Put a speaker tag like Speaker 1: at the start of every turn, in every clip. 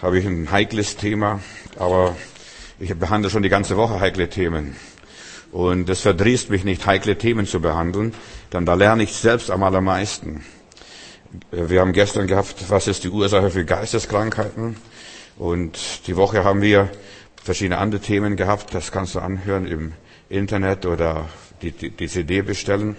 Speaker 1: habe ich ein heikles Thema, aber ich behandle schon die ganze Woche heikle Themen. Und es verdrießt mich nicht, heikle Themen zu behandeln, denn da lerne ich selbst am allermeisten. Wir haben gestern gehabt, was ist die Ursache für Geisteskrankheiten? Und die Woche haben wir verschiedene andere Themen gehabt. Das kannst du anhören im Internet oder die CD bestellen.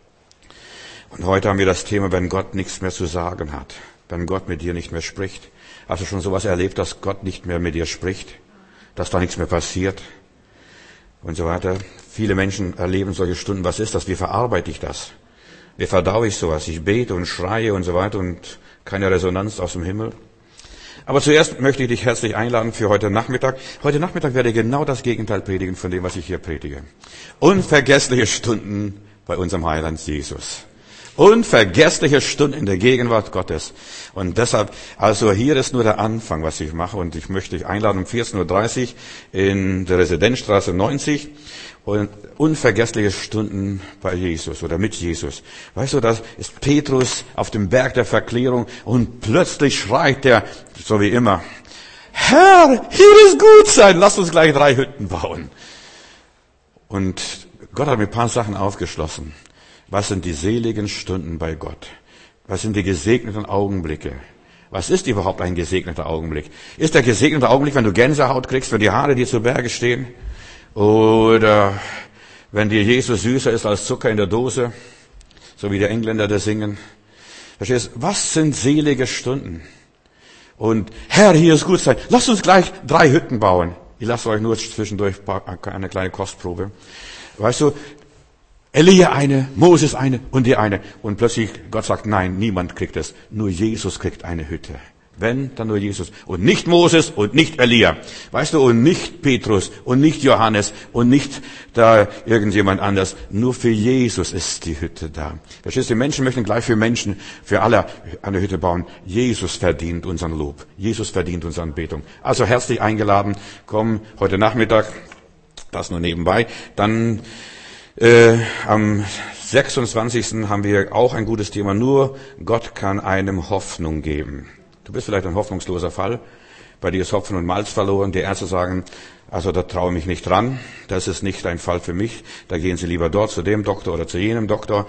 Speaker 1: Und heute haben wir das Thema, wenn Gott nichts mehr zu sagen hat. Wenn Gott mit dir nicht mehr spricht. Hast du schon sowas erlebt, dass Gott nicht mehr mit dir spricht? Dass da nichts mehr passiert? Und so weiter. Viele Menschen erleben solche Stunden. Was ist das? Wie verarbeite ich das? Wie verdaue ich sowas? Ich bete und schreie und so weiter und keine Resonanz aus dem Himmel. Aber zuerst möchte ich dich herzlich einladen für heute Nachmittag. Heute Nachmittag werde ich genau das Gegenteil predigen von dem, was ich hier predige. Unvergessliche Stunden bei unserem Heiland Jesus. Unvergessliche Stunden in der Gegenwart Gottes. Und deshalb, also hier ist nur der Anfang, was ich mache. Und ich möchte dich einladen um 14.30 Uhr in der Residenzstraße 90. Und unvergessliche Stunden bei Jesus oder mit Jesus. Weißt du, das ist Petrus auf dem Berg der Verklärung und plötzlich schreit er, so wie immer, Herr, hier ist gut sein, lass uns gleich 3 Hütten bauen. Und Gott hat mir ein paar Sachen aufgeschlossen. Was sind die seligen Stunden bei Gott? Was sind die gesegneten Augenblicke? Was ist überhaupt ein gesegneter Augenblick? Ist der gesegnete Augenblick, wenn du Gänsehaut kriegst, wenn die Haare dir zu Berge stehen? Oder wenn dir Jesus süßer ist als Zucker in der Dose? So wie die Engländer da singen. Verstehst du? Was sind selige Stunden? Und Herr, hier ist gut sein. Lasst uns gleich 3 Hütten bauen. Ich lasse euch nur zwischendurch eine kleine Kostprobe. Weißt du, Elia eine, Moses eine und die eine. Und plötzlich Gott sagt, nein, niemand kriegt es. Nur Jesus kriegt eine Hütte. Wenn, dann nur Jesus. Und nicht Moses und nicht Elia. Weißt du, und nicht Petrus und nicht Johannes und nicht da irgendjemand anders. Nur für Jesus ist die Hütte da. Verstehst du, die Menschen möchten gleich für Menschen, für alle eine Hütte bauen. Jesus verdient unseren Lob. Jesus verdient unsere Anbetung. Also herzlich eingeladen. Komm heute Nachmittag. Das nur nebenbei. Dann am 26. haben wir auch ein gutes Thema. Nur Gott kann einem Hoffnung geben. Du bist vielleicht ein hoffnungsloser Fall. Bei dir ist Hopfen und Malz verloren. Die Ärzte sagen, also da traue ich mich nicht dran. Das ist nicht ein Fall für mich. Da gehen Sie lieber dort zu dem Doktor oder zu jenem Doktor.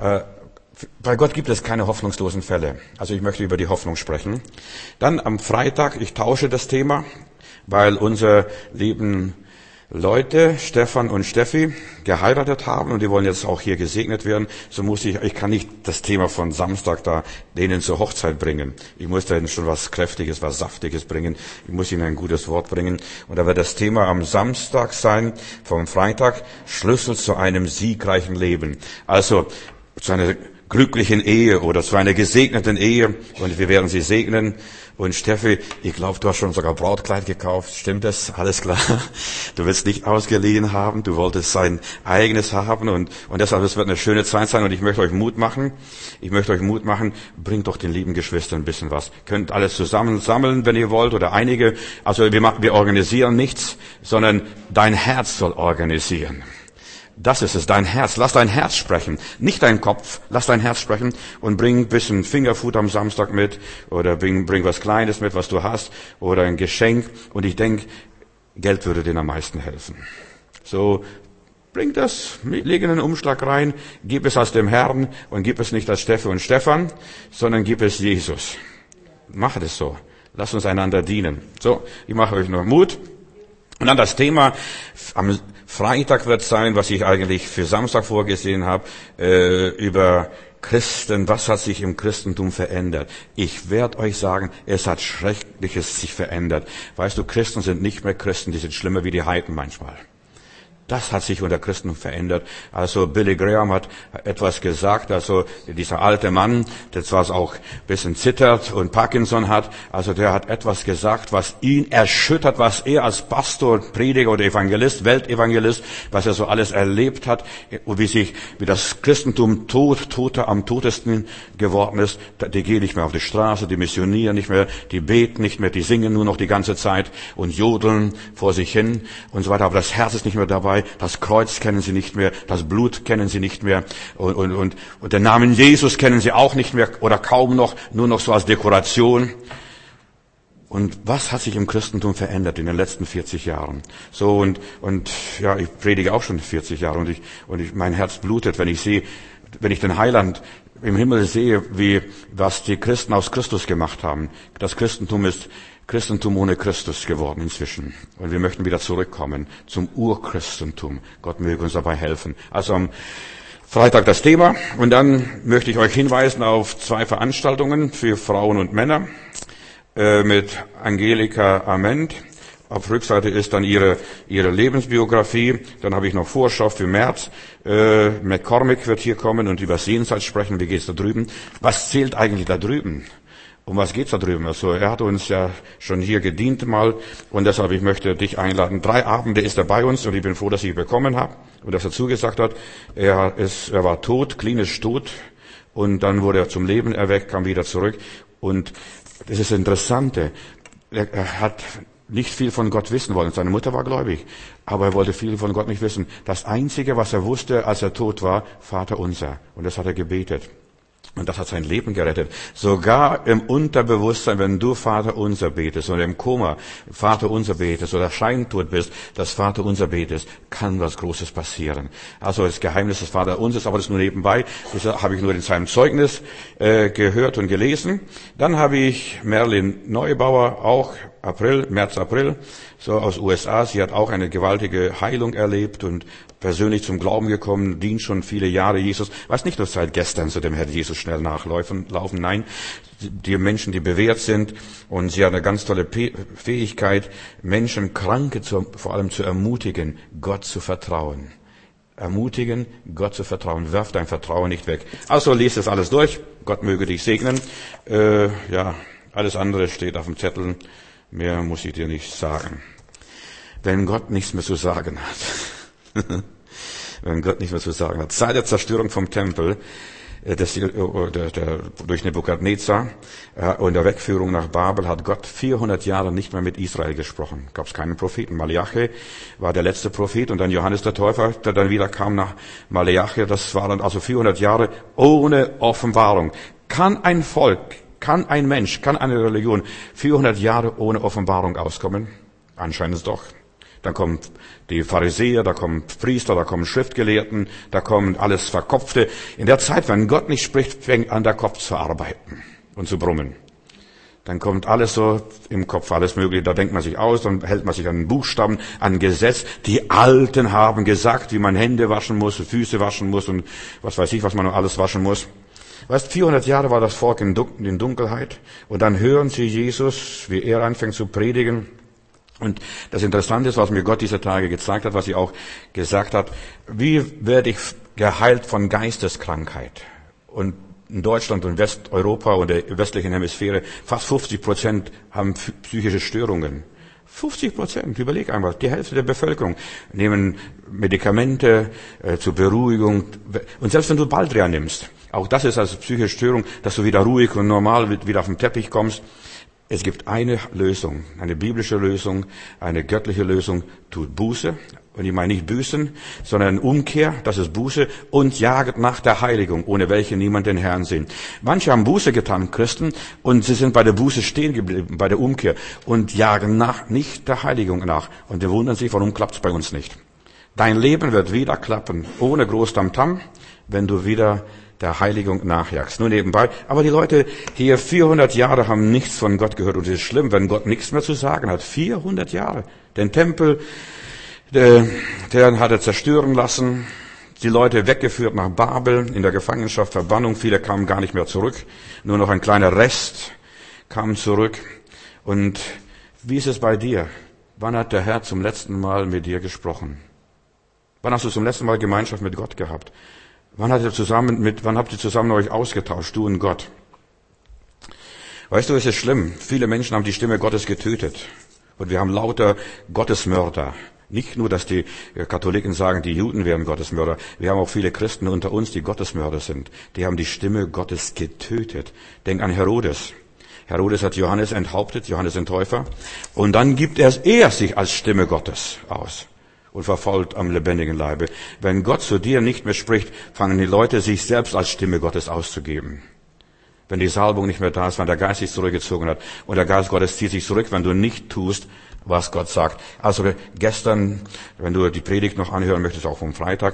Speaker 1: Bei Gott gibt es keine hoffnungslosen Fälle. Also ich möchte über die Hoffnung sprechen. Dann am Freitag, ich tausche das Thema, weil unsere lieben Leute, Stefan und Steffi, geheiratet haben und die wollen jetzt auch hier gesegnet werden, so muss ich kann nicht das Thema von Samstag da denen zur Hochzeit bringen. Ich muss denen schon was Kräftiges, was Saftiges bringen. Ich muss ihnen ein gutes Wort bringen. Und da wird das Thema am Samstag sein, vom Freitag, Schlüssel zu einem siegreichen Leben. Also, zu einer glücklichen Ehe oder zu einer gesegneten Ehe. Und wir werden sie segnen. Und Steffi, ich glaube, du hast schon sogar Brautkleid gekauft. Stimmt das? Alles klar. Du willst nicht ausgeliehen haben. Du wolltest sein eigenes haben. Und deshalb, es wird eine schöne Zeit sein. Und ich möchte euch Mut machen. Bringt doch den lieben Geschwistern ein bisschen was. Könnt alles zusammen sammeln, wenn ihr wollt. Oder einige. Also wir organisieren nichts, sondern dein Herz soll organisieren. Das ist es, dein Herz. Lass dein Herz sprechen. Nicht dein Kopf. Lass dein Herz sprechen und bring ein bisschen Fingerfood am Samstag mit oder bring was Kleines mit, was du hast oder ein Geschenk. Und ich denke, Geld würde dir am meisten helfen. So, bring das, leg in einen Umschlag rein, gib es aus dem Herrn und gib es nicht als Steffi und Stefan, sondern gib es Jesus. Mache das so. Lass uns einander dienen. So, ich mache euch noch Mut. Und dann das Thema am Freitag wird sein, was ich eigentlich für Samstag vorgesehen habe, über Christen, was hat sich im Christentum verändert? Ich werde euch sagen, es hat Schreckliches sich verändert. Weißt du, Christen sind nicht mehr Christen, die sind schlimmer wie die Heiden manchmal. Das hat sich unter Christen verändert. Also Billy Graham hat etwas gesagt, also dieser alte Mann, der zwar auch ein bisschen zittert und Parkinson hat, also der hat etwas gesagt, was ihn erschüttert, was er als Pastor, Prediger oder Evangelist, Weltevangelist, was er so alles erlebt hat, und wie das Christentum Tote am totesten geworden ist. Die gehen nicht mehr auf die Straße, die missionieren nicht mehr, die beten nicht mehr, die singen nur noch die ganze Zeit und jodeln vor sich hin und so weiter, aber das Herz ist nicht mehr dabei. Das Kreuz kennen sie nicht mehr, das Blut kennen sie nicht mehr und den Namen Jesus kennen sie auch nicht mehr oder kaum noch, nur noch so als Dekoration. Und was hat sich im Christentum verändert in den letzten 40 Jahren? So, und ja, ich predige auch schon 40 Jahre und mein Herz blutet, wenn ich den Heiland im Himmel sehe, was die Christen aus Christus gemacht haben. Das Christentum ist Christentum ohne Christus geworden inzwischen. Und wir möchten wieder zurückkommen zum Urchristentum. Gott möge uns dabei helfen. Also am Freitag das Thema. Und dann möchte ich euch hinweisen auf 2 Veranstaltungen für Frauen und Männer mit Angelika Ament. Auf Rückseite ist dann ihre Lebensbiografie. Dann habe ich noch Vorschau für März. McCormick wird hier kommen und über das Jenseits sprechen. Wie geht's da drüben? Was zählt eigentlich da drüben? Um was geht's da drüben? Also er hat uns ja schon hier gedient mal und deshalb ich möchte dich einladen. 3 Abende ist er bei uns und ich bin froh, dass ich ihn bekommen habe und dass er zugesagt hat. Er war tot, klinisch tot und dann wurde er zum Leben erweckt, kam wieder zurück und das ist das Interessante. Er hat nicht viel von Gott wissen wollen. Seine Mutter war gläubig, aber er wollte viel von Gott nicht wissen. Das Einzige, was er wusste, als er tot war, Vater unser. Und das hat er gebetet. Und das hat sein Leben gerettet. Sogar im Unterbewusstsein, wenn du Vater unser betest oder im Koma Vater unser betest oder scheintot bist, das Vater unser betest, kann was Großes passieren. Also das Geheimnis des Vater unsers, aber das nur nebenbei. Das habe ich nur in seinem Zeugnis gehört und gelesen. Dann habe ich Merlin Neubauer, auch März, April, so aus USA. Sie hat auch eine gewaltige Heilung erlebt und persönlich zum Glauben gekommen, dient schon viele Jahre Jesus. Was nicht nur seit gestern zu dem Herrn Jesus schnell nachlaufen, nein, die Menschen, die bewährt sind und sie hat eine ganz tolle Fähigkeit, Menschen, Kranke vor allem zu ermutigen, Gott zu vertrauen. Ermutigen, Gott zu vertrauen. Werf dein Vertrauen nicht weg. Also lies das alles durch. Gott möge dich segnen. Alles andere steht auf dem Zettel. Mehr muss ich dir nicht sagen. Wenn Gott nichts mehr zu sagen hat. Wenn Gott nichts mehr zu sagen hat. Seit der Zerstörung vom Tempel durch Nebukadnezar und der Wegführung nach Babel hat Gott 400 Jahre nicht mehr mit Israel gesprochen. Gab es keinen Propheten. Malachi war der letzte Prophet und dann Johannes der Täufer, der dann wieder kam nach Malachi. Das waren also 400 Jahre ohne Offenbarung. Kann ein Volk, kann ein Mensch, kann eine Religion 400 Jahre ohne Offenbarung auskommen? Anscheinend doch. Dann kommen die Pharisäer, da kommen Priester, da kommen Schriftgelehrten, da kommen alles Verkopfte. In der Zeit, wenn Gott nicht spricht, fängt an der Kopf zu arbeiten und zu brummen. Dann kommt alles so im Kopf, alles Mögliche. Da denkt man sich aus, dann hält man sich an den Buchstaben, an Gesetz. Die Alten haben gesagt, wie man Hände waschen muss, Füße waschen muss und was weiß ich, was man noch alles waschen muss. Weißt, 400 Jahre war das Volk in Dunkelheit und dann hören sie Jesus, wie er anfängt zu predigen. Und das Interessante ist, was mir Gott diese Tage gezeigt hat, was er auch gesagt hat, wie werde ich geheilt von Geisteskrankheit? Und in Deutschland und Westeuropa und der westlichen Hemisphäre fast 50% haben psychische Störungen. 50%, überleg einmal, die Hälfte der Bevölkerung nehmen Medikamente zur Beruhigung. Und selbst wenn du Baldrian nimmst, auch das ist als psychische Störung, dass du wieder ruhig und normal wieder auf den Teppich kommst. Es gibt eine Lösung, eine biblische Lösung, eine göttliche Lösung, tut Buße. Und ich meine nicht büßen, sondern Umkehr, das ist Buße, und jaget nach der Heiligung, ohne welche niemand den Herrn sieht. Manche haben Buße getan, Christen, und sie sind bei der Buße stehen geblieben, bei der Umkehr, und jagen nicht der Heiligung nach. Und die wundern sich, warum klappt es bei uns nicht. Dein Leben wird wieder klappen, ohne groß Tamtam, wenn du wieder der Heiligung nachjagst. Nur nebenbei. Aber die Leute hier 400 Jahre haben nichts von Gott gehört. Und es ist schlimm, wenn Gott nichts mehr zu sagen hat. 400 Jahre. Den Tempel, der hat er zerstören lassen. Die Leute weggeführt nach Babel, in der Gefangenschaft, Verbannung. Viele kamen gar nicht mehr zurück. Nur noch ein kleiner Rest kam zurück. Und wie ist es bei dir? Wann hat der Herr zum letzten Mal mit dir gesprochen? Wann hast du zum letzten Mal Gemeinschaft mit Gott gehabt? Wann habt ihr zusammen euch ausgetauscht, du und Gott? Weißt du, es ist schlimm. Viele Menschen haben die Stimme Gottes getötet. Und wir haben lauter Gottesmörder. Nicht nur, dass die Katholiken sagen, die Juden wären Gottesmörder. Wir haben auch viele Christen unter uns, die Gottesmörder sind. Die haben die Stimme Gottes getötet. Denk an Herodes. Herodes hat Johannes enthauptet, Johannes den Täufer. Und dann gibt er sich als Stimme Gottes aus. Und verfolgt am lebendigen Leibe. Wenn Gott zu dir nicht mehr spricht, fangen die Leute sich selbst als Stimme Gottes auszugeben. Wenn die Salbung nicht mehr da ist, wenn der Geist sich zurückgezogen hat. Und der Geist Gottes zieht sich zurück, wenn du nicht tust, was Gott sagt. Also gestern, wenn du die Predigt noch anhören möchtest, auch vom Freitag,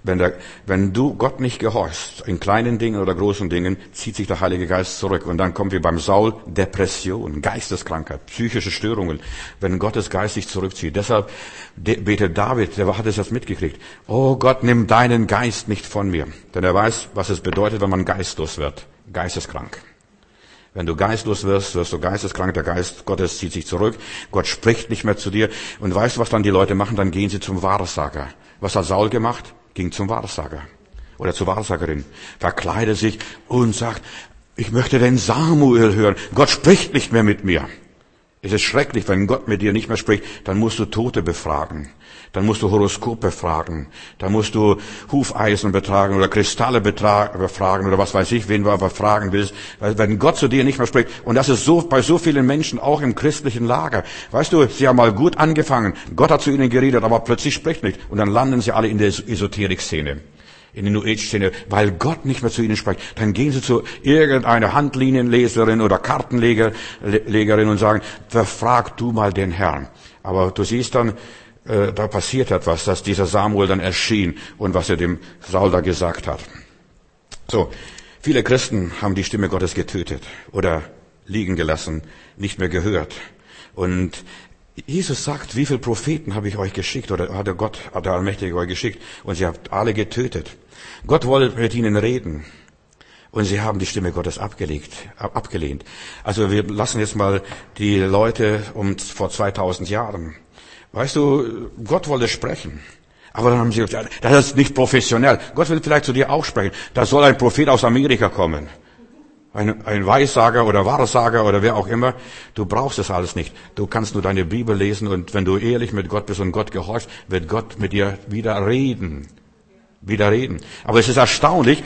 Speaker 1: wenn du Gott nicht gehorchst, in kleinen Dingen oder großen Dingen, zieht sich der Heilige Geist zurück. Und dann kommt wie beim Saul Depression, Geisteskrankheit, psychische Störungen, wenn Gottes Geist sich zurückzieht. Deshalb betet David, der hat es jetzt mitgekriegt. Oh Gott, nimm deinen Geist nicht von mir. Denn er weiß, was es bedeutet, wenn man geistlos wird. Geisteskrank. Wenn du geistlos wirst, wirst du geisteskrank, der Geist Gottes zieht sich zurück, Gott spricht nicht mehr zu dir. Und weißt du, was dann die Leute machen? Dann gehen sie zum Wahrsager. Was hat Saul gemacht? Ging zum Wahrsager. Oder zur Wahrsagerin. Verkleidet sich und sagt, ich möchte den Samuel hören. Gott spricht nicht mehr mit mir. Es ist schrecklich, wenn Gott mit dir nicht mehr spricht, dann musst du Tote befragen. Dann musst du Horoskop befragen. Dann musst du Hufeisen betragen oder Kristalle befragen oder was weiß ich, wen du aber fragen willst. Weil wenn Gott zu dir nicht mehr spricht, und das ist so bei so vielen Menschen auch im christlichen Lager. Weißt du, sie haben mal gut angefangen. Gott hat zu ihnen geredet, aber plötzlich spricht nicht. Und dann landen sie alle in der Esoterik-Szene. In der New Age-Szene, weil Gott nicht mehr zu ihnen spricht. Dann gehen sie zu irgendeiner Handlinienleserin oder Kartenlegerin und sagen, verfrag du mal den Herrn. Aber du siehst dann, da passiert etwas, dass dieser Samuel dann erschien und was er dem Saul da gesagt hat. So, viele Christen haben die Stimme Gottes getötet oder liegen gelassen, nicht mehr gehört. Und Jesus sagt, wie viele Propheten habe ich euch geschickt oder hat der Allmächtige euch geschickt und sie habt alle getötet. Gott wollte mit ihnen reden und sie haben die Stimme Gottes abgelehnt. Also wir lassen jetzt mal die Leute vor 2000 Jahren. Weißt du, Gott wollte sprechen. Aber dann haben sie gesagt, das ist nicht professionell. Gott will vielleicht zu dir auch sprechen. Da soll ein Prophet aus Amerika kommen. Ein Weissager oder Wahrsager oder wer auch immer. Du brauchst das alles nicht. Du kannst nur deine Bibel lesen und wenn du ehrlich mit Gott bist und Gott gehorchst, wird Gott mit dir wieder reden. Aber es ist erstaunlich,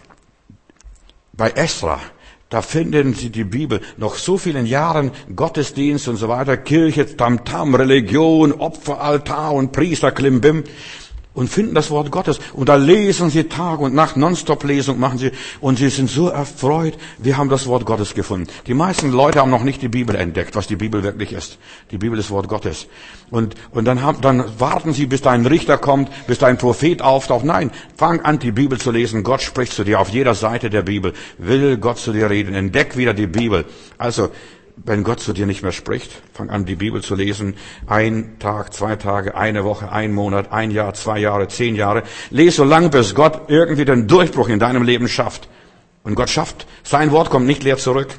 Speaker 1: bei Esra, da finden Sie die Bibel noch so vielen Jahren Gottesdienst und so weiter, Kirche, Tamtam, Religion, Opferaltar und Priester, Klimbim und finden das Wort Gottes. Und da lesen Sie Tag und Nacht, Nonstop-Lesung machen Sie und Sie sind so erfreut, wir haben das Wort Gottes gefunden. Die meisten Leute haben noch nicht die Bibel entdeckt, was die Bibel wirklich ist. Die Bibel ist Wort Gottes. Und dann warten Sie, bis da ein Richter kommt, bis da ein Prophet auftaucht. Nein, fang an, die Bibel zu lesen. Gott spricht zu dir auf jeder Seite der Bibel. Will Gott zu dir reden. Entdeck wieder die Bibel. Also, wenn Gott zu dir nicht mehr spricht, fang an, die Bibel zu lesen. 1 Tag, 2 Tage, 1 Woche, 1 Monat, 1 Jahr, 2 Jahre, 10 Jahre. Lies so lange, bis Gott irgendwie den Durchbruch in deinem Leben schafft. Und Gott schafft. Sein Wort kommt nicht leer zurück.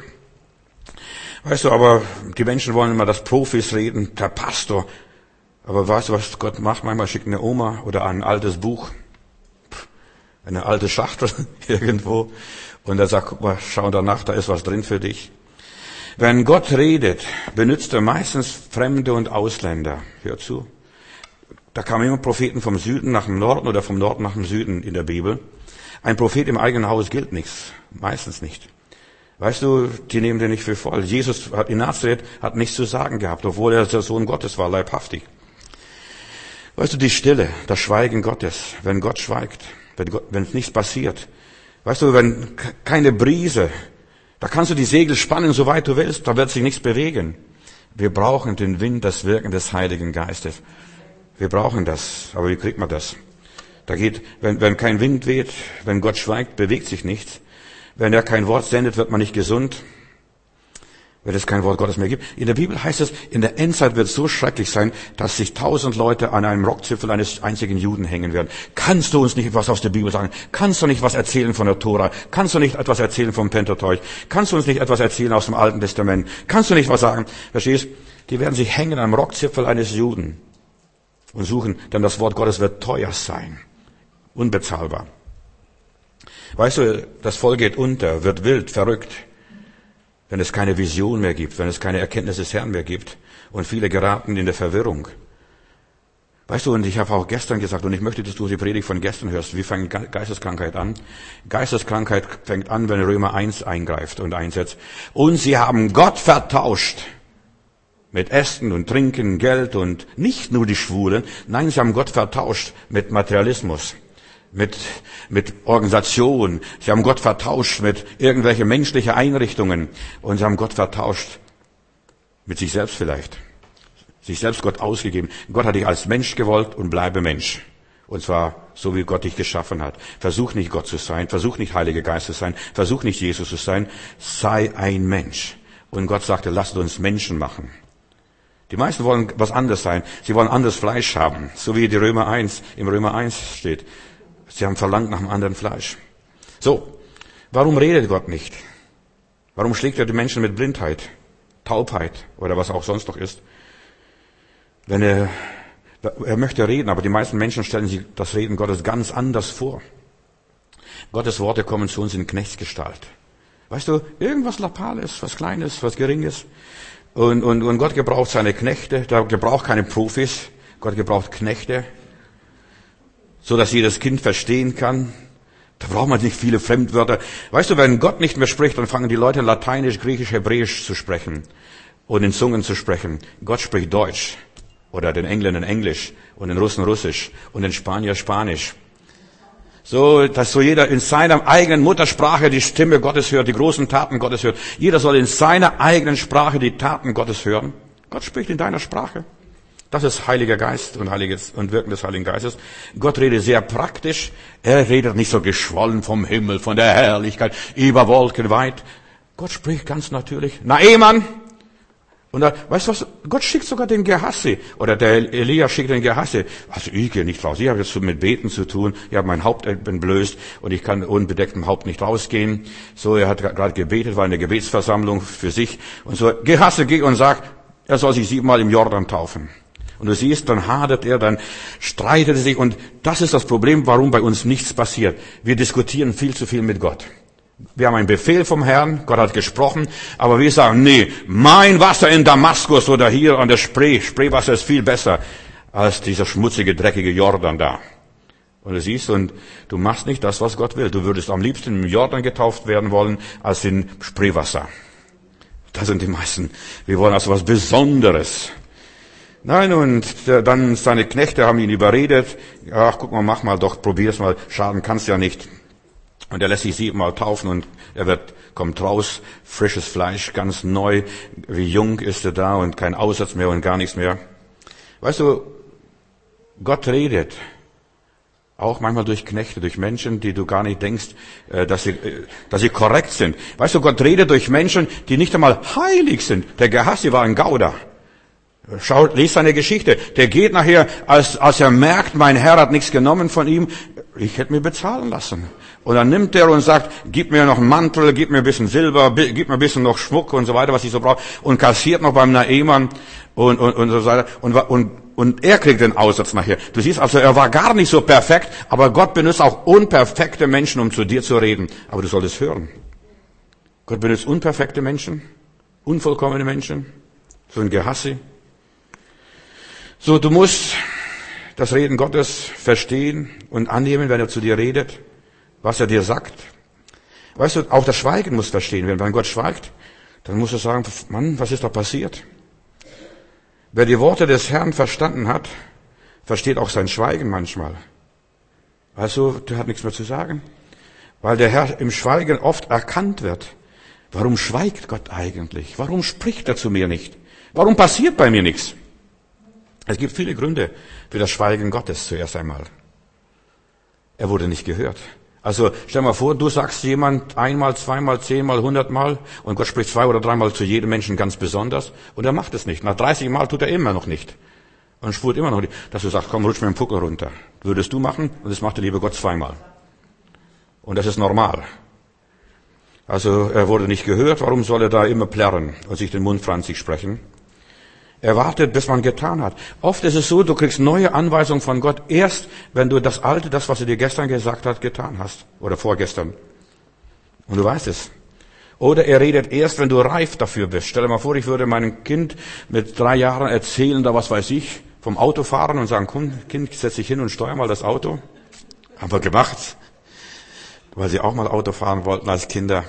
Speaker 1: Weißt du, aber die Menschen wollen immer, dass Profis reden, der Pastor. Aber weißt du, was Gott macht? Manchmal schickt eine Oma oder ein altes Buch, eine alte Schachtel irgendwo. Und er sagt, guck mal, schau danach, da ist was drin für dich. Wenn Gott redet, benutzt er meistens Fremde und Ausländer. Hör zu. Da kamen immer Propheten vom Süden nach dem Norden oder vom Norden nach dem Süden in der Bibel. Ein Prophet im eigenen Haus gilt nichts. Meistens nicht. Weißt du, die nehmen den nicht für voll. Jesus in Nazareth hat nichts zu sagen gehabt, obwohl er der Sohn Gottes war, leibhaftig. Weißt du, die Stille, das Schweigen Gottes, wenn Gott schweigt, wenn nichts passiert. Weißt du, wenn keine Brise, da kannst du die Segel spannen, soweit du willst, da wird sich nichts bewegen. Wir brauchen den Wind, das Wirken des Heiligen Geistes. Wir brauchen das. Aber wie kriegt man das? Wenn kein Wind weht, wenn Gott schweigt, bewegt sich nichts. Wenn er kein Wort sendet, wird man nicht gesund. Wenn es kein Wort Gottes mehr gibt. In der Bibel heißt es, in der Endzeit wird es so schrecklich sein, dass sich 1000 Leute an einem Rockzipfel eines einzigen Juden hängen werden. Kannst du uns nicht etwas aus der Bibel sagen? Kannst du nicht was erzählen von der Tora? Kannst du nicht etwas erzählen vom Pentateuch? Kannst du uns nicht etwas erzählen aus dem Alten Testament? Kannst du nicht was sagen? Verstehst? Die werden sich hängen am Rockzipfel eines Juden und suchen, denn das Wort Gottes wird teuer sein. Unbezahlbar. Weißt du, das Volk geht unter, wird wild, verrückt, wenn es keine Vision mehr gibt, wenn es keine Erkenntnis des Herrn mehr gibt. Und viele geraten in der Verwirrung. Weißt du, und ich habe auch gestern gesagt, und ich möchte, dass du die Predigt von gestern hörst, wie fängt Geisteskrankheit an? Geisteskrankheit fängt an, wenn Römer 1 eingreift und einsetzt. Und sie haben Gott vertauscht mit Essen und Trinken, Geld und nicht nur die Schwulen. Nein, sie haben Gott vertauscht mit Materialismus. mit Organisation. Sie haben Gott vertauscht mit irgendwelche menschliche Einrichtungen. Und sie haben Gott vertauscht mit sich selbst vielleicht. Sich selbst Gott ausgegeben. Gott hat dich als Mensch gewollt und bleibe Mensch. Und zwar so, wie Gott dich geschaffen hat. Versuch nicht Gott zu sein. Versuch nicht Heiliger Geist zu sein. Versuch nicht Jesus zu sein. Sei ein Mensch. Und Gott sagte, lasst uns Menschen machen. Die meisten wollen was anderes sein. Sie wollen anderes Fleisch haben. So wie im Römer 1 steht. Sie haben verlangt nach einem anderen Fleisch. So, warum redet Gott nicht? Warum schlägt er die Menschen mit Blindheit, Taubheit oder was auch sonst noch ist? Wenn er möchte reden, aber die meisten Menschen stellen sich das Reden Gottes ganz anders vor. Gottes Worte kommen zu uns in Knechtsgestalt. Weißt du, irgendwas Lapales, was Kleines, was Geringes. Und Gott gebraucht seine Knechte, der gebraucht keine Profis, Gott gebraucht Knechte, so dass jedes Kind verstehen kann. Da braucht man nicht viele Fremdwörter. Weißt du, wenn Gott nicht mehr spricht, dann fangen die Leute Lateinisch, Griechisch, Hebräisch zu sprechen und in Zungen zu sprechen. Gott spricht Deutsch oder den Engländern Englisch und den Russen Russisch und den Spanier Spanisch. So, dass so jeder in seiner eigenen Muttersprache die Stimme Gottes hört, die großen Taten Gottes hört. Jeder soll in seiner eigenen Sprache die Taten Gottes hören. Gott spricht in deiner Sprache. Das ist Heiliger Geist und Wirken des Heiligen Geistes. Gott redet sehr praktisch. Er redet nicht so geschwollen vom Himmel, von der Herrlichkeit, über Wolken weit. Gott spricht ganz natürlich. Naaman. Und da, weißt du was? Gott schickt sogar den Gehassi. Oder der Elia schickt den Gehassi. Also ich gehe nicht raus. Ich habe jetzt mit Beten zu tun. Ich habe mein Haupt entblößt und ich kann unbedecktem Haupt nicht rausgehen. So, er hat gerade gebetet, war eine Gebetsversammlung für sich. Und so, Gehassi, geh und sag, er soll sich 7-mal im Jordan taufen. Und du siehst, dann hadert er, dann streitet er sich. Und das ist das Problem, warum bei uns nichts passiert. Wir diskutieren viel zu viel mit Gott. Wir haben einen Befehl vom Herrn, Gott hat gesprochen, aber wir sagen, nee, mein Wasser in Damaskus oder hier an der Spree, Spreewasser ist viel besser als dieser schmutzige, dreckige Jordan da. Und du siehst, und du machst nicht das, was Gott will. Du würdest am liebsten im Jordan getauft werden wollen, als in Spreewasser. Das sind die meisten. Wir wollen also was Besonderes. Nein, und dann seine Knechte haben ihn überredet. Ach, guck mal, mach mal doch, probier's mal, schaden kann's ja nicht. Und er lässt sich 7-mal taufen und kommt raus, frisches Fleisch, ganz neu, wie jung ist er da und kein Aussatz mehr und gar nichts mehr. Weißt du, Gott redet auch manchmal durch Knechte, durch Menschen, die du gar nicht denkst, dass sie korrekt sind. Weißt du, Gott redet durch Menschen, die nicht einmal heilig sind. Der Gehassi war ein Gauder. Lies seine Geschichte. Der geht nachher, als er merkt, mein Herr hat nichts genommen von ihm, ich hätte mir bezahlen lassen. Und dann nimmt er und sagt, gib mir noch einen Mantel, gib mir ein bisschen Silber, gib mir ein bisschen noch Schmuck und so weiter, was ich so brauche. Und kassiert noch beim Naaman und so weiter. Und er kriegt den Aussatz nachher. Du siehst also, er war gar nicht so perfekt, aber Gott benutzt auch unperfekte Menschen, um zu dir zu reden. Aber du solltest hören. Gott benutzt unperfekte Menschen, unvollkommene Menschen, so ein Gehassi. So, du musst das Reden Gottes verstehen und annehmen, wenn er zu dir redet, was er dir sagt. Weißt du, auch das Schweigen musst du verstehen. Wenn Gott schweigt, dann musst du sagen, Mann, was ist da passiert? Wer die Worte des Herrn verstanden hat, versteht auch sein Schweigen manchmal. Also, der hat nichts mehr zu sagen. Weil der Herr im Schweigen oft erkannt wird. Warum schweigt Gott eigentlich? Warum spricht er zu mir nicht? Warum passiert bei mir nichts? Es gibt viele Gründe für das Schweigen Gottes zuerst einmal. Er wurde nicht gehört. Also stell mal vor, du sagst jemand 1-mal, 2-mal, 10-mal, 100-mal und Gott spricht 2- oder 3-mal zu jedem Menschen ganz besonders und er macht es nicht. Nach 30 Mal tut er immer noch nicht. Und spurt immer noch nicht, dass du sagst, komm, rutsch mir den Puckel runter. Würdest du machen und das macht der liebe Gott 2-mal. Und das ist normal. Also er wurde nicht gehört, warum soll er da immer plärren und sich den Mund franzig sprechen? Er wartet, bis man getan hat. Oft ist es so, du kriegst neue Anweisungen von Gott, erst wenn du das Alte, das, was er dir gestern gesagt hat, getan hast. Oder vorgestern. Und du weißt es. Oder er redet erst, wenn du reif dafür bist. Stell dir mal vor, ich würde meinem Kind mit 3 Jahren erzählen, da was weiß ich, vom Autofahren und sagen, komm, Kind, setz dich hin und steuer mal das Auto. Haben wir gemacht. Weil sie auch mal Auto fahren wollten als Kinder.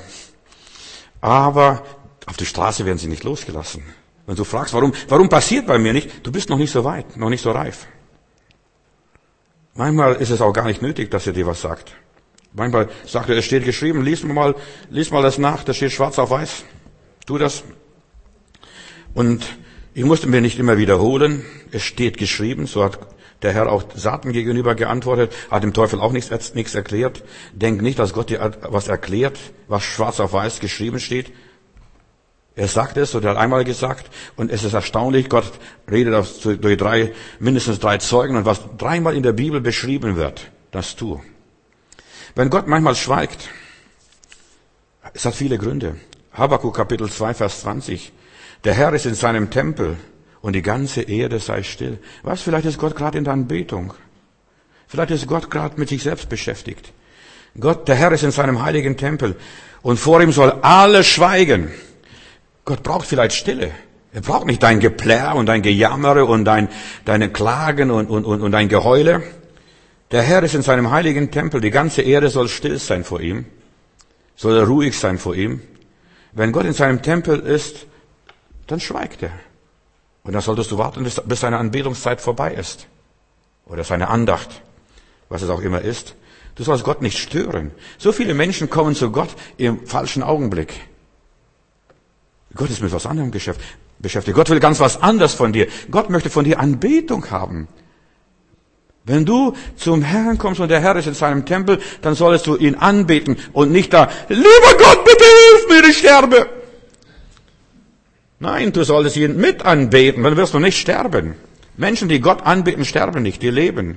Speaker 1: Aber auf die Straße werden sie nicht losgelassen. Wenn du fragst, warum passiert bei mir nicht? Du bist noch nicht so weit, noch nicht so reif. Manchmal ist es auch gar nicht nötig, dass er dir was sagt. Manchmal sagt er, es steht geschrieben, lies mal das nach, das steht schwarz auf weiß. Tu das. Und ich musste mir nicht immer wiederholen, es steht geschrieben, so hat der Herr auch Satan gegenüber geantwortet, hat dem Teufel auch nichts erklärt. Denk nicht, dass Gott dir was erklärt, was schwarz auf weiß geschrieben steht. Er sagt es, oder er hat einmal gesagt, und es ist erstaunlich, Gott redet durch mindestens 3 Zeugen, und was 3-mal in der Bibel beschrieben wird, das tu. Wenn Gott manchmal schweigt, es hat viele Gründe. Habakuk Kapitel 2, Vers 20. Der Herr ist in seinem Tempel und die ganze Erde sei still. Was, vielleicht ist Gott gerade in der Anbetung. Vielleicht ist Gott gerade mit sich selbst beschäftigt. Der Herr ist in seinem heiligen Tempel und vor ihm soll alles schweigen. Gott braucht vielleicht Stille. Er braucht nicht dein Geplärr und dein Gejammere und deine Klagen und dein Geheule. Der Herr ist in seinem heiligen Tempel. Die ganze Erde soll still sein vor ihm. Soll ruhig sein vor ihm. Wenn Gott in seinem Tempel ist, dann schweigt er. Und dann solltest du warten, bis seine Anbetungszeit vorbei ist. Oder seine Andacht. Was es auch immer ist. Du sollst Gott nicht stören. So viele Menschen kommen zu Gott im falschen Augenblick. Gott ist mit was anderem beschäftigt. Gott will ganz was anderes von dir. Gott möchte von dir Anbetung haben. Wenn du zum Herrn kommst und der Herr ist in seinem Tempel, dann solltest du ihn anbeten und nicht da, lieber Gott, bitte hilf mir, ich sterbe. Nein, du solltest ihn mit anbeten, dann wirst du nicht sterben. Menschen, die Gott anbeten, sterben nicht, die leben.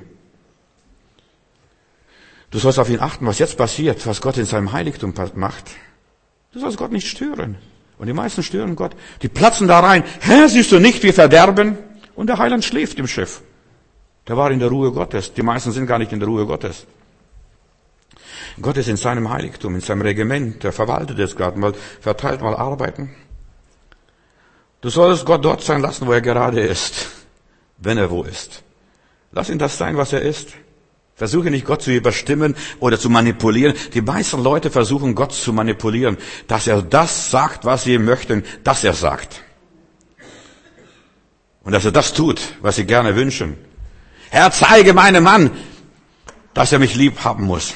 Speaker 1: Du sollst auf ihn achten, was jetzt passiert, was Gott in seinem Heiligtum macht. Du sollst Gott nicht stören. Und die meisten stören Gott. Die platzen da rein. Herr, siehst du nicht, wir verderben? Und der Heiland schläft im Schiff. Der war in der Ruhe Gottes. Die meisten sind gar nicht in der Ruhe Gottes. Gott ist in seinem Heiligtum, in seinem Regiment. Der verwaltet es gerade mal, verteilt mal Arbeiten. Du sollst Gott dort sein lassen, wo er gerade ist. Wenn er wo ist. Lass ihn das sein, was er ist. Versuche nicht, Gott zu überstimmen oder zu manipulieren. Die meisten Leute versuchen, Gott zu manipulieren, dass er das sagt, was sie möchten, dass er sagt. Und dass er das tut, was sie gerne wünschen. Herr, zeige meinem Mann, dass er mich lieb haben muss.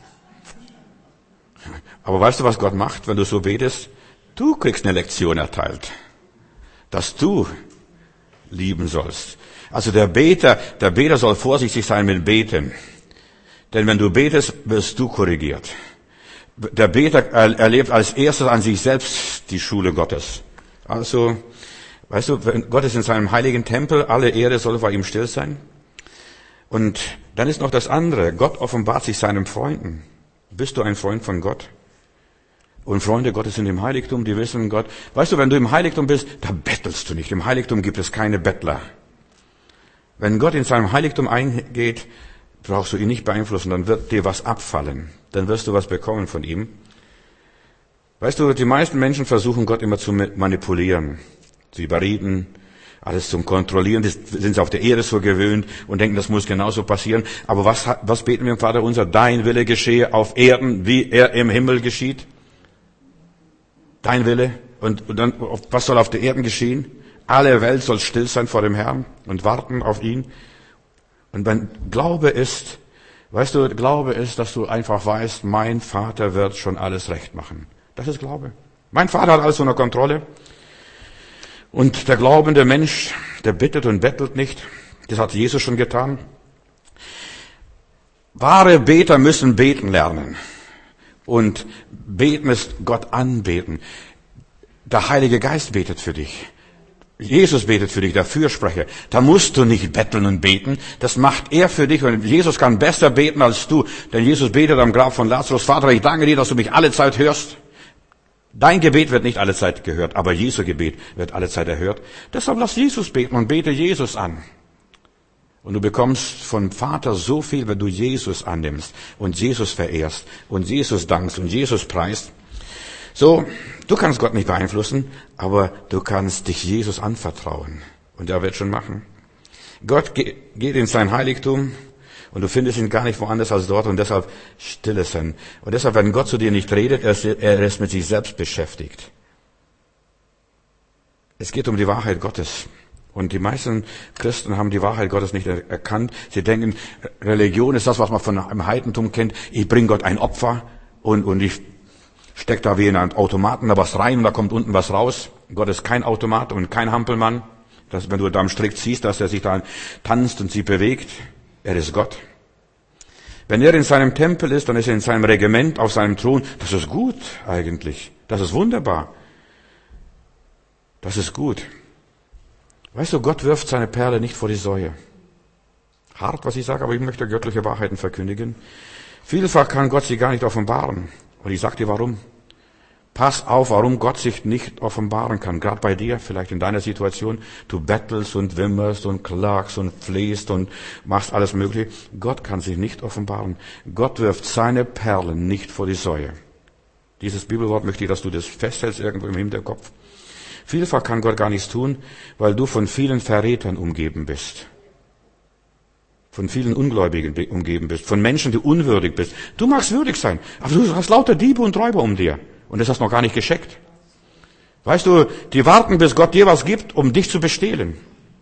Speaker 1: Aber weißt du, was Gott macht, wenn du so betest? Du kriegst eine Lektion erteilt, dass du lieben sollst. Also der Beter soll vorsichtig sein mit Beten. Denn wenn du betest, wirst du korrigiert. Der Beter erlebt als erstes an sich selbst die Schule Gottes. Also, weißt du, Gott ist in seinem heiligen Tempel, alle Erde soll vor ihm still sein. Und dann ist noch das andere. Gott offenbart sich seinen Freunden. Bist du ein Freund von Gott? Und Freunde Gottes sind im Heiligtum, die wissen Gott. Weißt du, wenn du im Heiligtum bist, da bettelst du nicht. Im Heiligtum gibt es keine Bettler. Wenn Gott in seinem Heiligtum eingeht, brauchst du ihn nicht beeinflussen, dann wird dir was abfallen. Dann wirst du was bekommen von ihm. Weißt du, die meisten Menschen versuchen Gott immer zu manipulieren, zu überreden, alles zum Kontrollieren. Das sind sie auf der Erde so gewöhnt und denken, das muss genauso passieren. Aber was beten wir im Vater unser? Dein Wille geschehe auf Erden, wie er im Himmel geschieht. Dein Wille. Und dann, was soll auf der Erde geschehen? Alle Welt soll still sein vor dem Herrn und warten auf ihn. Und wenn Glaube ist, weißt du, Glaube ist, dass du einfach weißt, mein Vater wird schon alles recht machen. Das ist Glaube. Mein Vater hat alles unter Kontrolle. Und der glaubende Mensch, der bittet und bettelt nicht. Das hat Jesus schon getan. Wahre Beter müssen beten lernen. Und beten ist Gott anbeten. Der Heilige Geist betet für dich. Jesus betet für dich, der Fürsprecher. Da musst du nicht betteln und beten. Das macht er für dich. Und Jesus kann besser beten als du. Denn Jesus betet am Grab von Lazarus. Vater, ich danke dir, dass du mich alle Zeit hörst. Dein Gebet wird nicht alle Zeit gehört, aber Jesu Gebet wird alle Zeit erhört. Deshalb lass Jesus beten und bete Jesus an. Und du bekommst vom Vater so viel, wenn du Jesus annimmst und Jesus verehrst und Jesus dankst und Jesus preist. So, du kannst Gott nicht beeinflussen, aber du kannst dich Jesus anvertrauen. Und er wird schon machen. Gott geht in sein Heiligtum und du findest ihn gar nicht woanders als dort und deshalb stille sein. Und deshalb, wenn Gott zu dir nicht redet, er ist mit sich selbst beschäftigt. Es geht um die Wahrheit Gottes. Und die meisten Christen haben die Wahrheit Gottes nicht erkannt. Sie denken, Religion ist das, was man von einem Heidentum kennt. Ich bringe Gott ein Opfer und ich stecke da wie in einen Automaten da was rein und da kommt unten was raus. Gott ist kein Automat und kein Hampelmann. Wenn du da am Strick ziehst, dass er sich da tanzt und sich bewegt, er ist Gott. Wenn er in seinem Tempel ist, dann ist er in seinem Regiment, auf seinem Thron. Das ist gut eigentlich. Das ist wunderbar. Das ist gut. Weißt du, Gott wirft seine Perle nicht vor die Säue. Hart, was ich sage, aber ich möchte göttliche Wahrheiten verkündigen. Vielfach kann Gott sie gar nicht offenbaren. Und ich sage dir warum. Pass auf, warum Gott sich nicht offenbaren kann. Gerade bei dir, vielleicht in deiner Situation. Du bettelst und wimmerst und klagst und flehst und machst alles Mögliche. Gott kann sich nicht offenbaren. Gott wirft seine Perlen nicht vor die Säue. Dieses Bibelwort möchte ich, dass du das festhältst irgendwo im Hinterkopf. Vielfach kann Gott gar nichts tun, weil du von vielen Verrätern umgeben bist. Von vielen Ungläubigen umgeben bist. Von Menschen, die unwürdig bist. Du magst würdig sein, aber du hast lauter Diebe und Räuber um dir. Und das hast du noch gar nicht gescheckt. Weißt du, die warten, bis Gott dir was gibt, um dich zu bestehlen.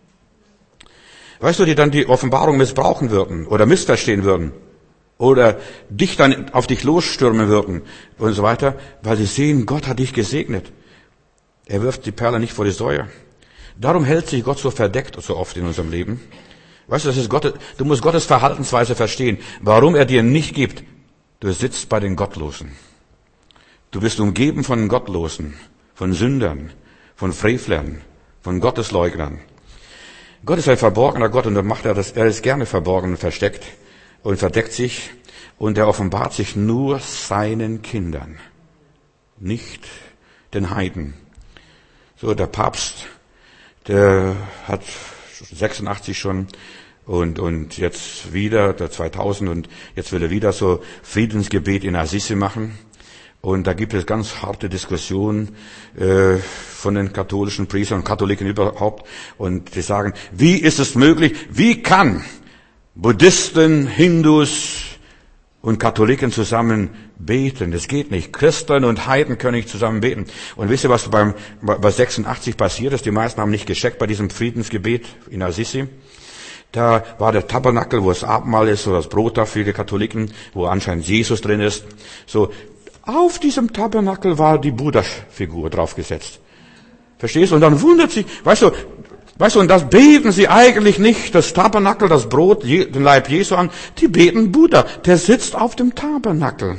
Speaker 1: Weißt du, die dann die Offenbarung missbrauchen würden oder missverstehen würden. Oder dich dann auf dich losstürmen würden und so weiter, weil sie sehen, Gott hat dich gesegnet. Er wirft die Perle nicht vor die Säue. Darum hält sich Gott so verdeckt so oft in unserem Leben. Weißt du, du musst Gottes Verhaltensweise verstehen, warum er dir nicht gibt. Du sitzt bei den Gottlosen. Du bist umgeben von Gottlosen, von Sündern, von Frevlern, von Gottesleugnern. Gott ist ein verborgener Gott und dann macht er das. Er ist gerne verborgen und versteckt und verdeckt sich und er offenbart sich nur seinen Kindern, nicht den Heiden. So, der Papst, der hat 86 schon und jetzt wieder, der 2000 und jetzt will er wieder so Friedensgebet in Assisi machen. Und da gibt es ganz harte Diskussionen von den katholischen Priestern und Katholiken überhaupt. Und die sagen, wie ist es möglich, wie kann Buddhisten, Hindus und Katholiken zusammen beten? Das geht nicht. Christen und Heiden können nicht zusammen beten. Und wisst ihr, was bei 86 passiert ist? Die meisten haben nicht gescheckt bei diesem Friedensgebet in Assisi. Da war der Tabernakel, wo das Abendmahl ist, oder das Brot da für die Katholiken, wo anscheinend Jesus drin ist. So, auf diesem Tabernakel war die Buddha-Figur draufgesetzt. Verstehst du? Und dann wundert sich, weißt du, und das beten sie eigentlich nicht, das Tabernakel, das Brot, den Leib Jesu an, die beten Buddha, der sitzt auf dem Tabernakel.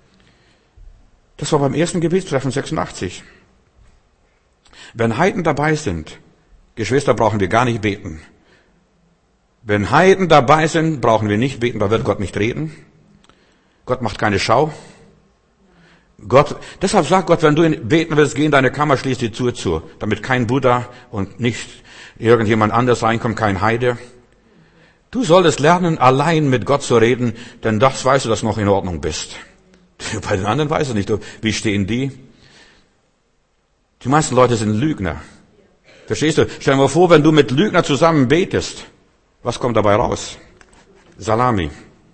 Speaker 1: Das war beim ersten Gebetstreffen 86. Wenn Heiden dabei sind, Geschwister, brauchen wir gar nicht beten. Wenn Heiden dabei sind, brauchen wir nicht beten, da wird Gott nicht reden. Gott macht keine Schau. Deshalb sagt Gott, wenn du beten willst, geh in deine Kammer, schließ die Tür zu, damit kein Buddha und nicht irgendjemand anders reinkommt, kein Heide. Du solltest lernen, allein mit Gott zu reden, denn das weißt du, dass du noch in Ordnung bist. Bei den anderen weißt du nicht, wie stehen die? Die meisten Leute sind Lügner. Verstehst du? Stell dir mal vor, wenn du mit Lügner zusammen betest, was kommt dabei raus? Salami.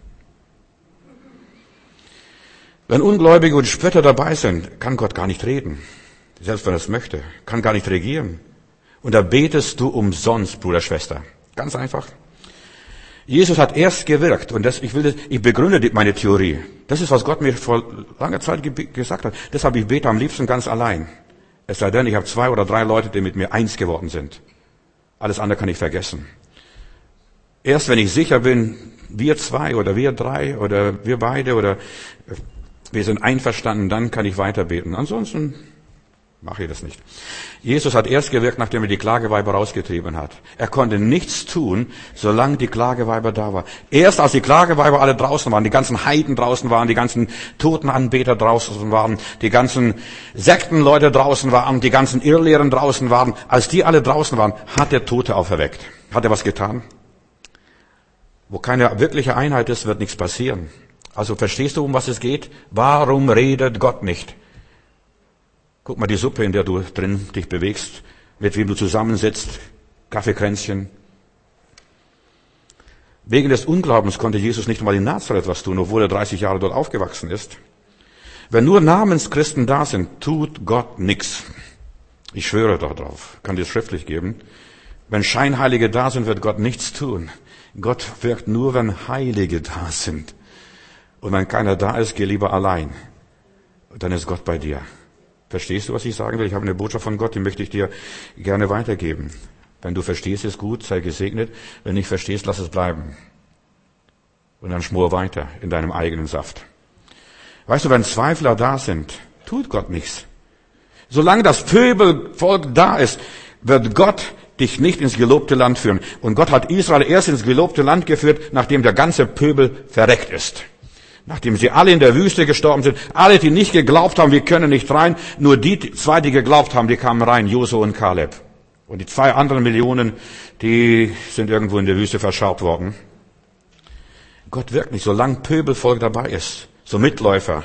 Speaker 1: Wenn Ungläubige und Spötter dabei sind, kann Gott gar nicht reden. Selbst wenn er es möchte. Kann gar nicht regieren. Und da betest du umsonst, Bruder, Schwester. Ganz einfach. Jesus hat erst gewirkt. Und ich begründe meine Theorie. Das ist, was Gott mir vor langer Zeit gesagt hat. Deshalb, ich bete am liebsten ganz allein. Es sei denn, ich habe 2 oder 3 Leute, die mit mir eins geworden sind. Alles andere kann ich vergessen. Erst wenn ich sicher bin, wir 2 oder wir 3 oder wir beide oder wir sind einverstanden, dann kann ich weiter beten. Ansonsten mache ich das nicht. Jesus hat erst gewirkt, nachdem er die Klageweiber rausgetrieben hat. Er konnte nichts tun, solange die Klageweiber da waren. Erst als die Klageweiber alle draußen waren, die ganzen Heiden draußen waren, die ganzen Totenanbeter draußen waren, die ganzen Sektenleute draußen waren, die ganzen Irrlehren draußen waren, als die alle draußen waren, hat der Tote auferweckt. Hat er was getan? Wo keine wirkliche Einheit ist, wird nichts passieren. Also verstehst du, um was es geht? Warum redet Gott nicht? Guck mal die Suppe, in der du drin dich bewegst, mit wem du zusammensitzt, Kaffeekränzchen. Wegen des Unglaubens konnte Jesus nicht mal in Nazareth was tun, obwohl er 30 Jahre dort aufgewachsen ist. Wenn nur Namenschristen da sind, tut Gott nichts. Ich schwöre darauf, kann dir schriftlich geben. Wenn Scheinheilige da sind, wird Gott nichts tun. Gott wirkt nur, wenn Heilige da sind. Und wenn keiner da ist, geh lieber allein. Dann ist Gott bei dir. Verstehst du, was ich sagen will? Ich habe eine Botschaft von Gott, die möchte ich dir gerne weitergeben. Wenn du verstehst, ist gut, sei gesegnet. Wenn nicht verstehst, lass es bleiben. Und dann schmor weiter in deinem eigenen Saft. Weißt du, wenn Zweifler da sind, tut Gott nichts. Solange das Pöbelvolk da ist, wird Gott dich nicht ins gelobte Land führen. Und Gott hat Israel erst ins gelobte Land geführt, nachdem der ganze Pöbel verreckt ist. Nachdem sie alle in der Wüste gestorben sind, alle, die nicht geglaubt haben, wir können nicht rein, nur die zwei, die geglaubt haben, die kamen rein, Josua und Kaleb. Und die 2 anderen Millionen, die sind irgendwo in der Wüste verscharrt worden. Gott wirkt nicht, solange Pöbelvolk dabei ist, so Mitläufer.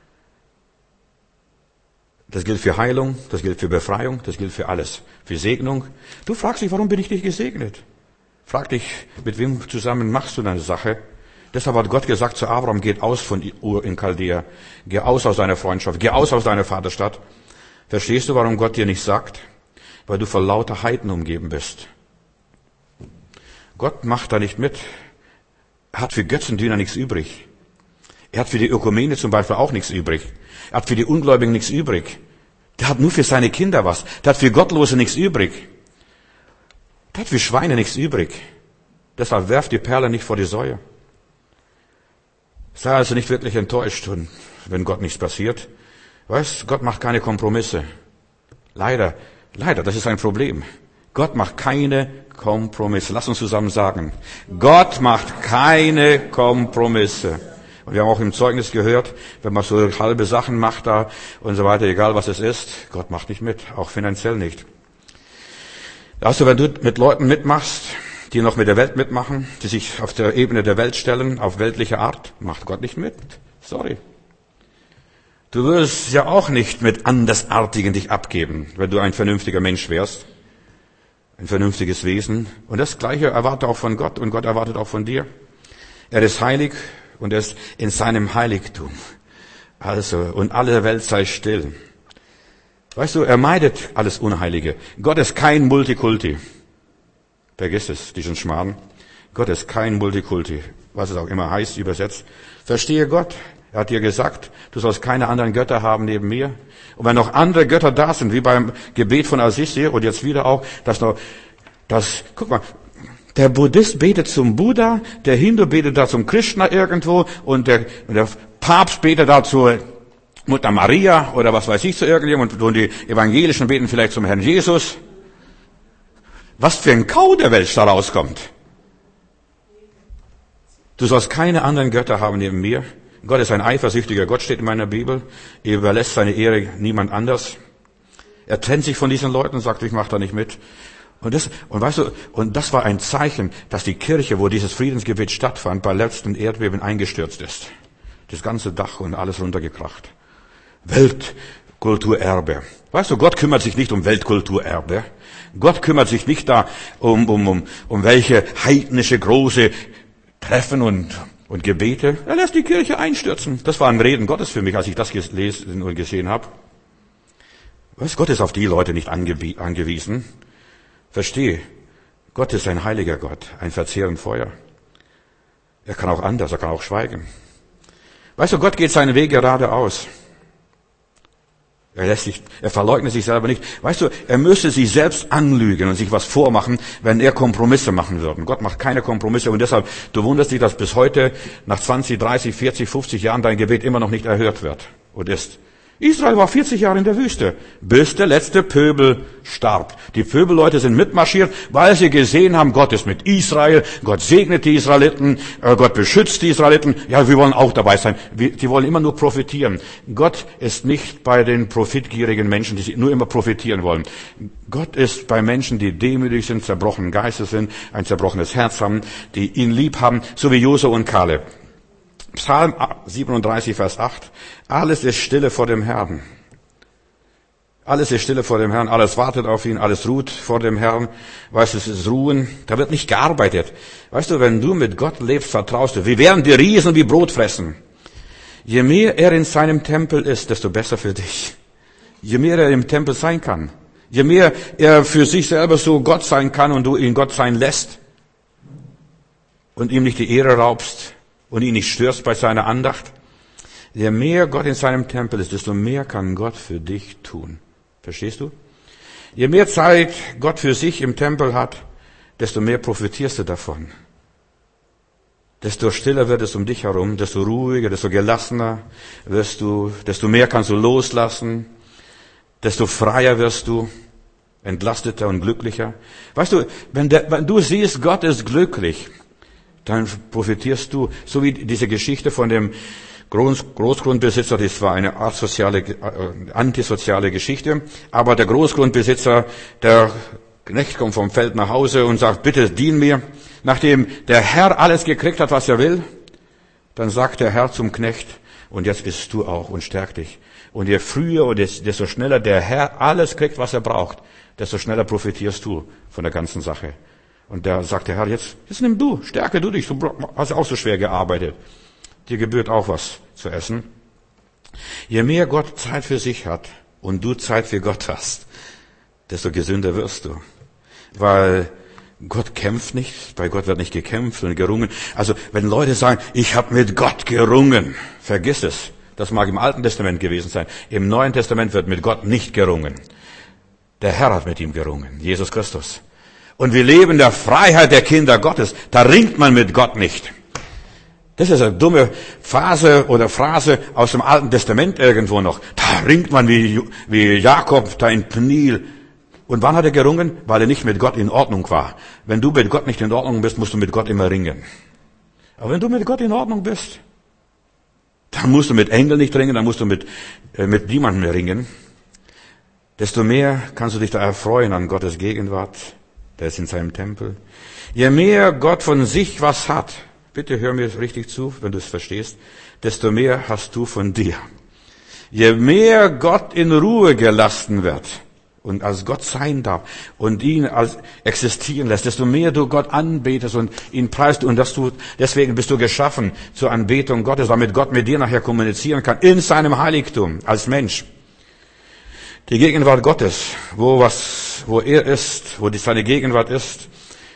Speaker 1: Das gilt für Heilung, das gilt für Befreiung, das gilt für alles, für Segnung. Du fragst dich, warum bin ich nicht gesegnet? Frag dich, mit wem zusammen machst du deine Sache? Deshalb hat Gott gesagt zu Abraham, geht aus von Ur in Chaldea, geh aus deiner Freundschaft, geh aus deiner Vaterstadt. Verstehst du, warum Gott dir nicht sagt? Weil du von lauter Heiden umgeben bist. Gott macht da nicht mit. Er hat für Götzendiener nichts übrig. Er hat für die Ökumene zum Beispiel auch nichts übrig. Er hat für die Ungläubigen nichts übrig. Der hat nur für seine Kinder was. Der hat für Gottlose nichts übrig. Der hat für Schweine nichts übrig. Deshalb werft die Perle nicht vor die Säue. Sei also nicht wirklich enttäuscht, wenn Gott nichts passiert. Weißt, Gott macht keine Kompromisse. Leider, das ist ein Problem. Gott macht keine Kompromisse. Lass uns zusammen sagen. Gott macht keine Kompromisse. Und wir haben auch im Zeugnis gehört, wenn man so halbe Sachen macht da und so weiter, egal was es ist, Gott macht nicht mit, auch finanziell nicht. Also wenn du mit Leuten mitmachst, die noch mit der Welt mitmachen, die sich auf der Ebene der Welt stellen, auf weltliche Art, macht Gott nicht mit. Sorry. Du würdest ja auch nicht mit Andersartigen dich abgeben, wenn du ein vernünftiger Mensch wärst. Ein vernünftiges Wesen. Und das Gleiche erwartet auch von Gott und Gott erwartet auch von dir. Er ist heilig und er ist in seinem Heiligtum. Also, und alle Welt sei still. Weißt du, er meidet alles Unheilige. Gott ist kein Multikulti. Vergiss es, diesen Schmarrn. Gott ist kein Multikulti. Was es auch immer heißt, übersetzt. Verstehe Gott. Er hat dir gesagt, du sollst keine anderen Götter haben neben mir. Und wenn noch andere Götter da sind, wie beim Gebet von Assisi und jetzt wieder auch, guck mal, der Buddhist betet zum Buddha, der Hindu betet da zum Krishna irgendwo und der Papst betet da zur Mutter Maria oder was weiß ich zu irgendjemandem und die Evangelischen beten vielleicht zum Herrn Jesus. Was für ein Kauderwelsch da rauskommt. Du sollst keine anderen Götter haben neben mir. Gott ist ein eifersüchtiger Gott, steht in meiner Bibel. Er überlässt seine Ehre niemand anders. Er trennt sich von diesen Leuten und sagt, ich mache da nicht mit. Und das war ein Zeichen, dass die Kirche, wo dieses Friedensgebet stattfand, bei letzten Erdbeben eingestürzt ist. Das ganze Dach und alles runtergekracht. Weltkulturerbe. Weißt du, Gott kümmert sich nicht um Weltkulturerbe. Gott kümmert sich nicht da um welche heidnische große Treffen und Gebete. Er lässt die Kirche einstürzen. Das war ein Reden Gottes für mich, als ich das gelesen und gesehen habe. Weißt, Gott ist auf die Leute nicht angewiesen. Verstehe, Gott ist ein heiliger Gott, ein verzehrend Feuer. Er kann auch anders, er kann auch schweigen. Weißt du, Gott geht seinen Weg geradeaus. Er verleugnet sich selber nicht. Weißt du, er müsste sich selbst anlügen und sich was vormachen, wenn er Kompromisse machen würde. Gott macht keine Kompromisse und deshalb, du wunderst dich, dass bis heute, nach 20, 30, 40, 50 Jahren dein Gebet immer noch nicht erhört wird und ist. Israel war 40 Jahre in der Wüste, bis der letzte Pöbel starb. Die Pöbelleute sind mitmarschiert, weil sie gesehen haben, Gott ist mit Israel, Gott segnet die Israeliten, Gott beschützt die Israeliten. Ja, wir wollen auch dabei sein. Die wollen immer nur profitieren. Gott ist nicht bei den profitgierigen Menschen, die nur immer profitieren wollen. Gott ist bei Menschen, die demütig sind, zerbrochenen Geistes sind, ein zerbrochenes Herz haben, die ihn lieb haben, so wie Josua und Kaleb. Psalm 37, Vers 8. Alles ist Stille vor dem Herrn. Alles ist Stille vor dem Herrn. Alles wartet auf ihn. Alles ruht vor dem Herrn. Weißt du, es ist Ruhen. Da wird nicht gearbeitet. Weißt du, wenn du mit Gott lebst, vertraust du. Wir werden die Riesen wie Brot fressen. Je mehr er in seinem Tempel ist, desto besser für dich. Je mehr er im Tempel sein kann. Je mehr er für sich selber so Gott sein kann und du ihn Gott sein lässt und ihm nicht die Ehre raubst und ihn nicht störst bei seiner Andacht, je mehr Gott in seinem Tempel ist, desto mehr kann Gott für dich tun. Verstehst du? Je mehr Zeit Gott für sich im Tempel hat, desto mehr profitierst du davon. Desto stiller wird es um dich herum, desto ruhiger, desto gelassener wirst du, desto mehr kannst du loslassen, desto freier wirst du, entlasteter und glücklicher. Weißt du, wenn du siehst, Gott ist glücklich, dann profitierst du, so wie diese Geschichte von dem Großgrundbesitzer, das war eine antisoziale Geschichte, aber der Großgrundbesitzer, der Knecht kommt vom Feld nach Hause und sagt, bitte dien mir. Nachdem der Herr alles gekriegt hat, was er will, dann sagt der Herr zum Knecht, und jetzt isst du auch und stärk dich. Und je früher und desto schneller der Herr alles kriegt, was er braucht, desto schneller profitierst du von der ganzen Sache. Und da sagt der Herr, jetzt nimm du, stärke du dich, du hast auch so schwer gearbeitet. Dir gebührt auch was zu essen. Je mehr Gott Zeit für sich hat und du Zeit für Gott hast, desto gesünder wirst du. Weil Gott kämpft nicht, bei Gott wird nicht gekämpft und gerungen. Also wenn Leute sagen, ich habe mit Gott gerungen, vergiss es. Das mag im Alten Testament gewesen sein. Im Neuen Testament wird mit Gott nicht gerungen. Der Herr hat mit ihm gerungen, Jesus Christus. Und wir leben in der Freiheit der Kinder Gottes. Da ringt man mit Gott nicht. Das ist eine dumme Phase oder Phrase aus dem Alten Testament irgendwo noch. Da ringt man wie Jakob da in Pniel. Und wann hat er gerungen? Weil er nicht mit Gott in Ordnung war. Wenn du mit Gott nicht in Ordnung bist, musst du mit Gott immer ringen. Aber wenn du mit Gott in Ordnung bist, dann musst du mit Engeln nicht ringen, dann musst du mit niemandem mehr ringen. Desto mehr kannst du dich da erfreuen an Gottes Gegenwart. Der ist in seinem Tempel. Je mehr Gott von sich was hat, bitte hör mir richtig zu, wenn du es verstehst, desto mehr hast du von dir. Je mehr Gott in Ruhe gelassen wird und als Gott sein darf und ihn als existieren lässt, desto mehr du Gott anbetest und ihn preist und deswegen bist du geschaffen zur Anbetung Gottes, damit Gott mit dir nachher kommunizieren kann in seinem Heiligtum als Mensch. Die Gegenwart Gottes, wo er ist, wo seine Gegenwart ist,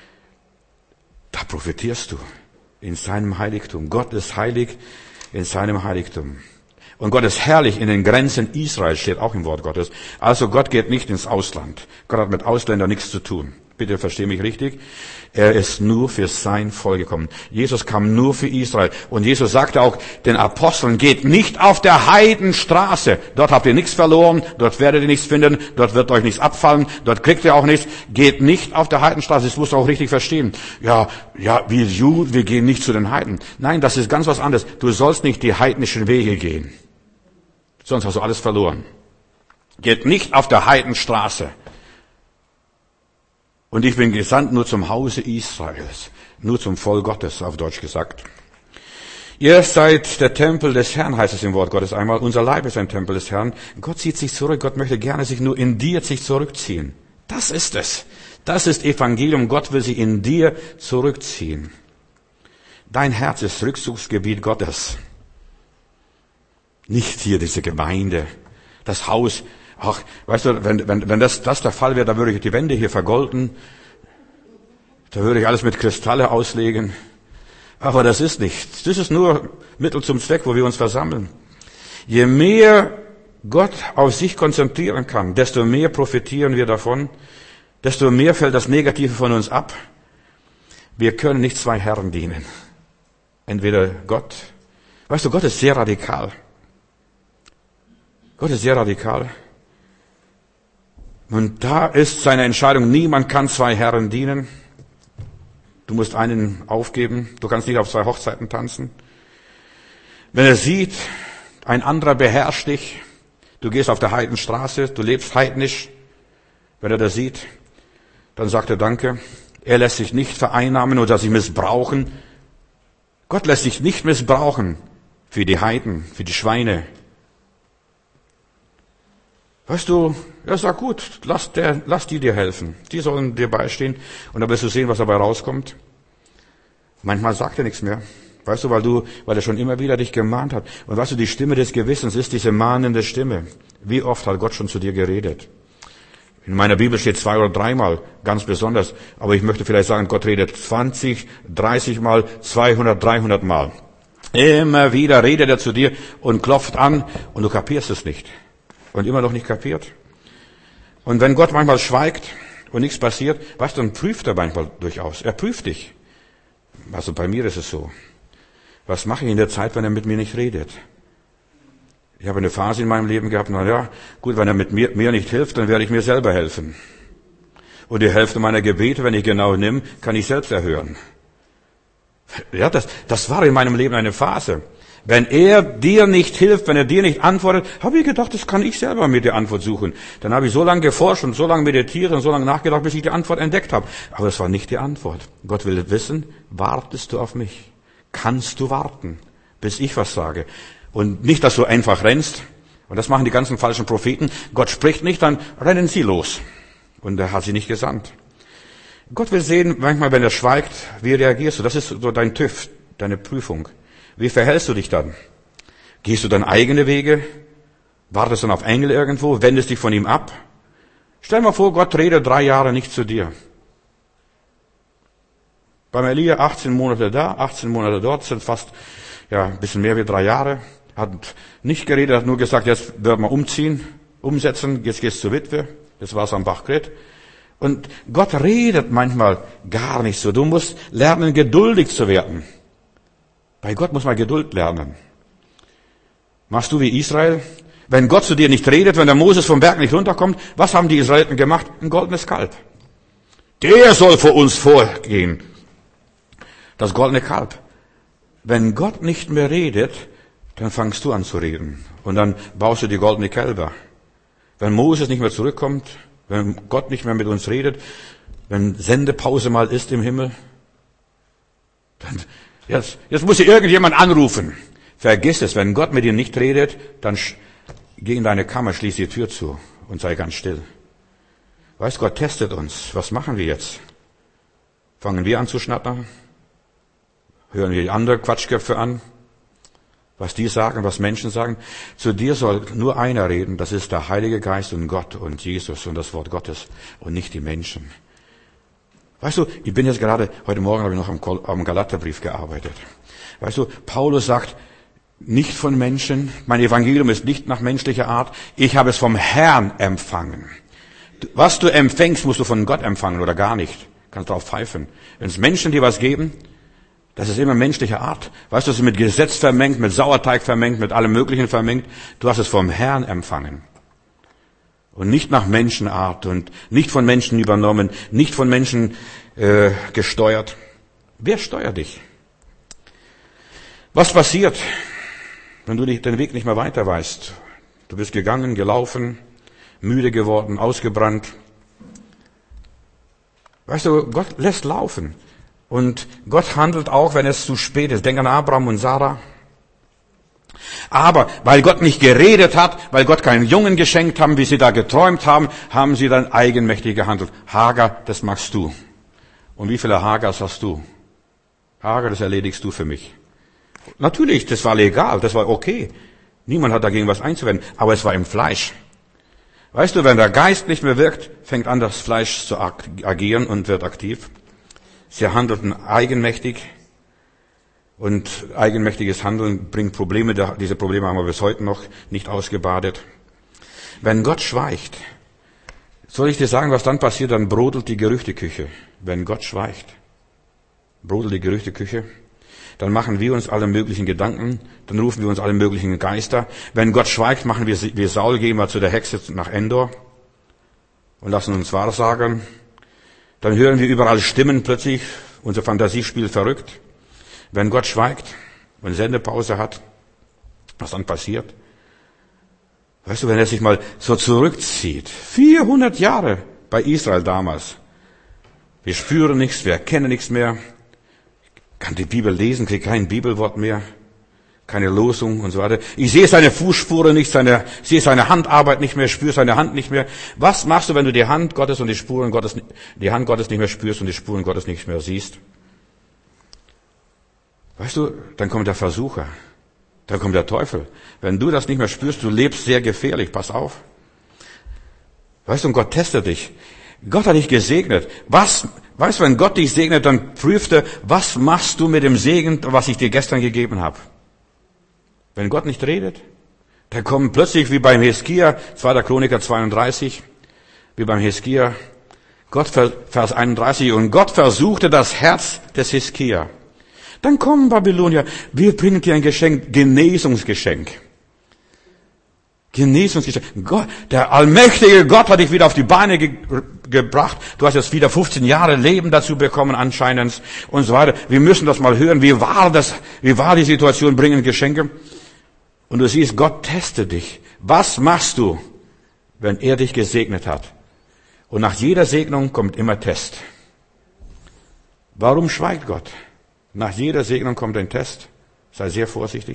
Speaker 1: da profitierst du in seinem Heiligtum. Gott ist heilig in seinem Heiligtum. Und Gott ist herrlich in den Grenzen Israels, steht auch im Wort Gottes. Also Gott geht nicht ins Ausland. Gott hat mit Ausländern nichts zu tun. Bitte versteh mich richtig. Er ist nur für sein Volk gekommen. Jesus kam nur für Israel. Und Jesus sagte auch den Aposteln, geht nicht auf der Heidenstraße. Dort habt ihr nichts verloren, dort werdet ihr nichts finden, dort wird euch nichts abfallen, dort kriegt ihr auch nichts. Geht nicht auf der Heidenstraße. Das musst du auch richtig verstehen. Ja, wir Juden, wir gehen nicht zu den Heiden. Nein, das ist ganz was anderes. Du sollst nicht die heidnischen Wege gehen. Sonst hast du alles verloren. Geht nicht auf der Heidenstraße. Und ich bin gesandt nur zum Hause Israels, nur zum Volk Gottes, auf Deutsch gesagt. Ihr seid der Tempel des Herrn, heißt es im Wort Gottes einmal. Unser Leib ist ein Tempel des Herrn. Gott zieht sich zurück. Gott möchte gerne sich nur in dir sich zurückziehen. Das ist es. Das ist Evangelium. Gott will sich in dir zurückziehen. Dein Herz ist Rückzugsgebiet Gottes. Nicht hier diese Gemeinde, das Haus. Ach, weißt du, wenn das der Fall wäre, dann würde ich die Wände hier vergolden. Da würde ich alles mit Kristalle auslegen. Aber das ist nichts. Das ist nur Mittel zum Zweck, wo wir uns versammeln. Je mehr Gott auf sich konzentrieren kann, desto mehr profitieren wir davon, desto mehr fällt das Negative von uns ab. Wir können nicht zwei Herren dienen. Entweder Gott. Weißt du, Gott ist sehr radikal. Gott ist sehr radikal. Und da ist seine Entscheidung, niemand kann zwei Herren dienen. Du musst einen aufgeben. Du kannst nicht auf zwei Hochzeiten tanzen. Wenn er sieht, ein anderer beherrscht dich, du gehst auf der Heidenstraße, du lebst heidnisch. Wenn er das sieht, dann sagt er Danke. Er lässt sich nicht vereinnahmen oder sich missbrauchen. Gott lässt sich nicht missbrauchen für die Heiden, für die Schweine. Weißt du, er sagt gut, lass die dir helfen. Die sollen dir beistehen und dann wirst du sehen, was dabei rauskommt. Manchmal sagt er nichts mehr. Weißt du, weil er schon immer wieder dich gemahnt hat. Und weißt du, die Stimme des Gewissens ist diese mahnende Stimme. Wie oft hat Gott schon zu dir geredet? In meiner Bibel steht 2 oder 3 Mal, ganz besonders. Aber ich möchte vielleicht sagen, Gott redet 20, 30 Mal, 200, 300 Mal. Immer wieder redet er zu dir und klopft an und du kapierst es nicht. Und immer noch nicht kapiert. Und wenn Gott manchmal schweigt und nichts passiert, weißt du, dann prüft er manchmal durchaus. Er prüft dich. Also bei mir ist es so. Was mache ich in der Zeit, wenn er mit mir nicht redet? Ich habe eine Phase in meinem Leben gehabt, na ja, gut, wenn er mit mir nicht hilft, dann werde ich mir selber helfen. Und die Hälfte meiner Gebete, wenn ich genau nehme, kann ich selbst erhören. Ja, das war in meinem Leben eine Phase. Wenn er dir nicht hilft, wenn er dir nicht antwortet, habe ich gedacht, das kann ich selber mit der Antwort suchen. Dann habe ich so lange geforscht und so lange meditiert und so lange nachgedacht, bis ich die Antwort entdeckt habe. Aber es war nicht die Antwort. Gott will wissen, wartest du auf mich? Kannst du warten, bis ich was sage? Und nicht, dass du einfach rennst. Und das machen die ganzen falschen Propheten. Gott spricht nicht, dann rennen sie los. Und er hat sie nicht gesandt. Gott will sehen, manchmal, wenn er schweigt, wie reagierst du? Das ist so dein TÜV, deine Prüfung. Wie verhältst du dich dann? Gehst du dann eigene Wege? Wartest du dann auf Engel irgendwo? Wendest dich von ihm ab? Stell mal vor, Gott redet 3 Jahre nicht zu dir. Beim Elia 18 Monate da, 18 Monate dort, sind fast, ein bisschen mehr wie 3 Jahre. Hat nicht geredet, hat nur gesagt, jetzt werden wir umsetzen, jetzt geht's zur Witwe. Das war's am Bachgrit. Und Gott redet manchmal gar nicht so. Du musst lernen, geduldig zu werden. Bei Gott muss man Geduld lernen. Machst du wie Israel? Wenn Gott zu dir nicht redet, wenn der Moses vom Berg nicht runterkommt, was haben die Israeliten gemacht? Ein goldenes Kalb. Der soll vor uns vorgehen. Das goldene Kalb. Wenn Gott nicht mehr redet, dann fangst du an zu reden. Und dann baust du die goldene Kälber. Wenn Moses nicht mehr zurückkommt, wenn Gott nicht mehr mit uns redet, wenn Sendepause mal ist im Himmel, dann jetzt muss hier irgendjemand anrufen. Vergiss es, wenn Gott mit dir nicht redet, dann geh in deine Kammer, schließ die Tür zu und sei ganz still. Weißt, Gott testet uns. Was machen wir jetzt? Fangen wir an zu schnattern? Hören wir die anderen Quatschköpfe an? Was die sagen, was Menschen sagen? Zu dir soll nur einer reden, das ist der Heilige Geist und Gott und Jesus und das Wort Gottes und nicht die Menschen. Weißt du, ich bin jetzt gerade, heute Morgen habe ich noch am Galaterbrief gearbeitet. Weißt du, Paulus sagt, nicht von Menschen, mein Evangelium ist nicht nach menschlicher Art, ich habe es vom Herrn empfangen. Was du empfängst, musst du von Gott empfangen oder gar nicht. Kannst drauf pfeifen. Wenn es Menschen dir was geben, das ist immer menschliche Art. Weißt du, es ist mit Gesetz vermengt, mit Sauerteig vermengt, mit allem Möglichen vermengt. Du hast es vom Herrn empfangen. Und nicht nach Menschenart und nicht von Menschen übernommen, nicht von Menschen gesteuert. Wer steuert dich? Was passiert, wenn du den Weg nicht mehr weiter weißt? Du bist gegangen, gelaufen, müde geworden, ausgebrannt. Weißt du, Gott lässt laufen. Und Gott handelt auch, wenn es zu spät ist. Denk an Abraham und Sarah. Aber weil Gott nicht geredet hat, weil Gott keinen Jungen geschenkt haben, wie sie da geträumt haben, haben sie dann eigenmächtig gehandelt. Hagar, das machst du. Und wie viele Hagars hast du? Hagar, das erledigst du für mich. Natürlich, das war legal, das war okay. Niemand hat dagegen was einzuwenden, aber es war im Fleisch. Weißt du, wenn der Geist nicht mehr wirkt, fängt an, das Fleisch zu agieren und wird aktiv. Sie handelten eigenmächtig. Und eigenmächtiges Handeln bringt Probleme. Diese Probleme haben wir bis heute noch nicht ausgebadet. Wenn Gott schweigt, soll ich dir sagen, was dann passiert? Dann brodelt die Gerüchteküche. Wenn Gott schweigt, brodelt die Gerüchteküche. Dann machen wir uns alle möglichen Gedanken. Dann rufen wir uns alle möglichen Geister. Wenn Gott schweigt, machen wir Saul, gehen wir zu der Hexe nach Endor und lassen uns wahrsagen. Dann hören wir überall Stimmen plötzlich. Unser Fantasie spielt verrückt. Wenn Gott schweigt und Sendepause hat, was dann passiert? Weißt du, wenn er sich mal so zurückzieht, 400 Jahre bei Israel damals. Wir spüren nichts, wir erkennen nichts mehr. Kann die Bibel lesen, kriege kein Bibelwort mehr, keine Losung und so weiter. Ich sehe seine Fußspuren nicht, sehe seine Handarbeit nicht mehr, spüre seine Hand nicht mehr. Was machst du, wenn du die Hand Gottes und die Hand Gottes nicht mehr spürst und die Spuren Gottes nicht mehr siehst? Weißt du, dann kommt der Versucher, dann kommt der Teufel. Wenn du das nicht mehr spürst, du lebst sehr gefährlich, pass auf. Weißt du, und Gott testet dich. Gott hat dich gesegnet. Weißt du, wenn Gott dich segnet, dann prüft er, was machst du mit dem Segen, was ich dir gestern gegeben habe? Wenn Gott nicht redet, dann kommen plötzlich, wie beim Hiskia, 2. Chroniker 32, wie beim Hiskia, Vers 31, und Gott versuchte das Herz des Hiskia. Dann kommen Babylonier, wir bringen dir ein Geschenk, Genesungsgeschenk. Genesungsgeschenk. Gott, der allmächtige Gott hat dich wieder auf die Beine gebracht. Du hast jetzt wieder 15 Jahre Leben dazu bekommen anscheinend und so weiter. Wir müssen das mal hören. Wie war die Situation? Bringen Geschenke. Und du siehst, Gott testet dich. Was machst du, wenn er dich gesegnet hat? Und nach jeder Segnung kommt immer Test. Warum schweigt Gott? Nach jeder Segnung kommt ein Test. Sei sehr vorsichtig.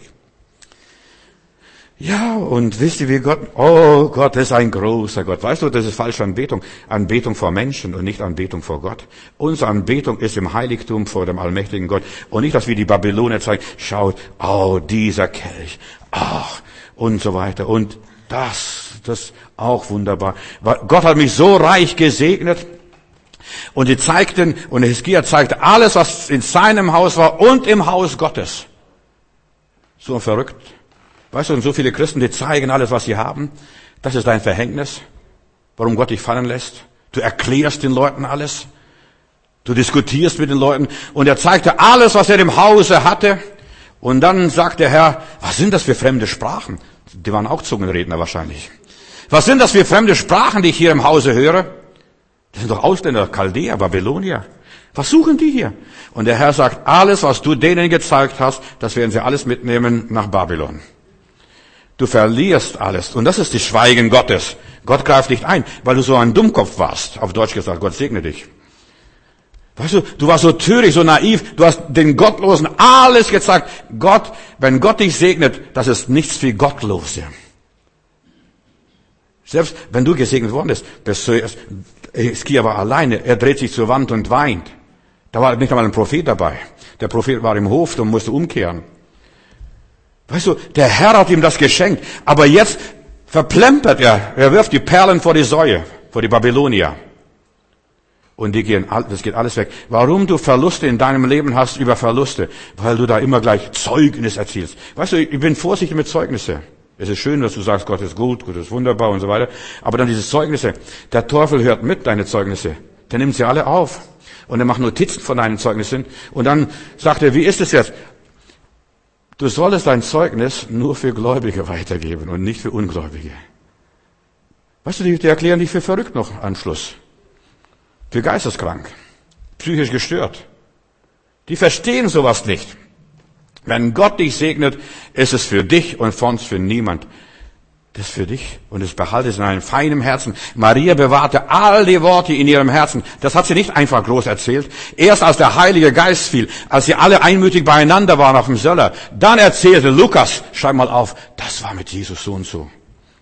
Speaker 1: Ja, und wisst ihr, wie Gott ist ein großer Gott. Weißt du, das ist falsche Anbetung. Anbetung vor Menschen und nicht Anbetung vor Gott. Unsere Anbetung ist im Heiligtum vor dem allmächtigen Gott. Und nicht, dass wir die Babylonier zeigen, schaut, dieser Kelch, und so weiter. Und das auch wunderbar. Gott hat mich so reich gesegnet. Und und Hiskia zeigte alles, was in seinem Haus war und im Haus Gottes. So verrückt. Weißt du, und so viele Christen, die zeigen alles, was sie haben. Das ist dein Verhängnis, warum Gott dich fallen lässt. Du erklärst den Leuten alles. Du diskutierst mit den Leuten. Und er zeigte alles, was er im Hause hatte. Und dann sagt der Herr, was sind das für fremde Sprachen? Die waren auch Zungenredner wahrscheinlich. Was sind das für fremde Sprachen, die ich hier im Hause höre? Das sind doch Ausländer, Chaldäer, Babylonier. Was suchen die hier? Und der Herr sagt, alles, was du denen gezeigt hast, das werden sie alles mitnehmen nach Babylon. Du verlierst alles. Und das ist das Schweigen Gottes. Gott greift nicht ein, weil du so ein Dummkopf warst. Auf Deutsch gesagt, Gott segne dich. Weißt du warst so töricht, so naiv. Du hast den Gottlosen alles gezeigt. Wenn Gott dich segnet, das ist nichts für Gottlose. Selbst wenn du gesegnet worden bist, Hiskia war alleine. Er dreht sich zur Wand und weint. Da war nicht einmal ein Prophet dabei. Der Prophet war im Hof und musste umkehren. Weißt du, der Herr hat ihm das geschenkt. Aber jetzt verplempert er. Er wirft die Perlen vor die Säue, vor die Babylonier. Und das geht alles weg. Warum du Verluste in deinem Leben hast über Verluste? Weil du da immer gleich Zeugnis erzählst. Weißt du, ich bin vorsichtig mit Zeugnisse. Es ist schön, dass du sagst, Gott ist gut, Gott ist wunderbar und so weiter. Aber dann diese Zeugnisse. Der Teufel hört mit deine Zeugnisse. Der nimmt sie alle auf. Und er macht Notizen von deinen Zeugnissen. Und dann sagt er, wie ist es jetzt? Du solltest dein Zeugnis nur für Gläubige weitergeben und nicht für Ungläubige. Weißt du, die erklären dich für verrückt noch am Schluss. Für geisteskrank. Psychisch gestört. Die verstehen sowas nicht. Wenn Gott dich segnet, ist es für dich und sonst für niemand. Das ist für dich und es behalte es in einem feinen Herzen. Maria bewahrte all die Worte in ihrem Herzen. Das hat sie nicht einfach groß erzählt. Erst als der Heilige Geist fiel, als sie alle einmütig beieinander waren auf dem Söller, dann erzählte Lukas, schreib mal auf, das war mit Jesus so und so.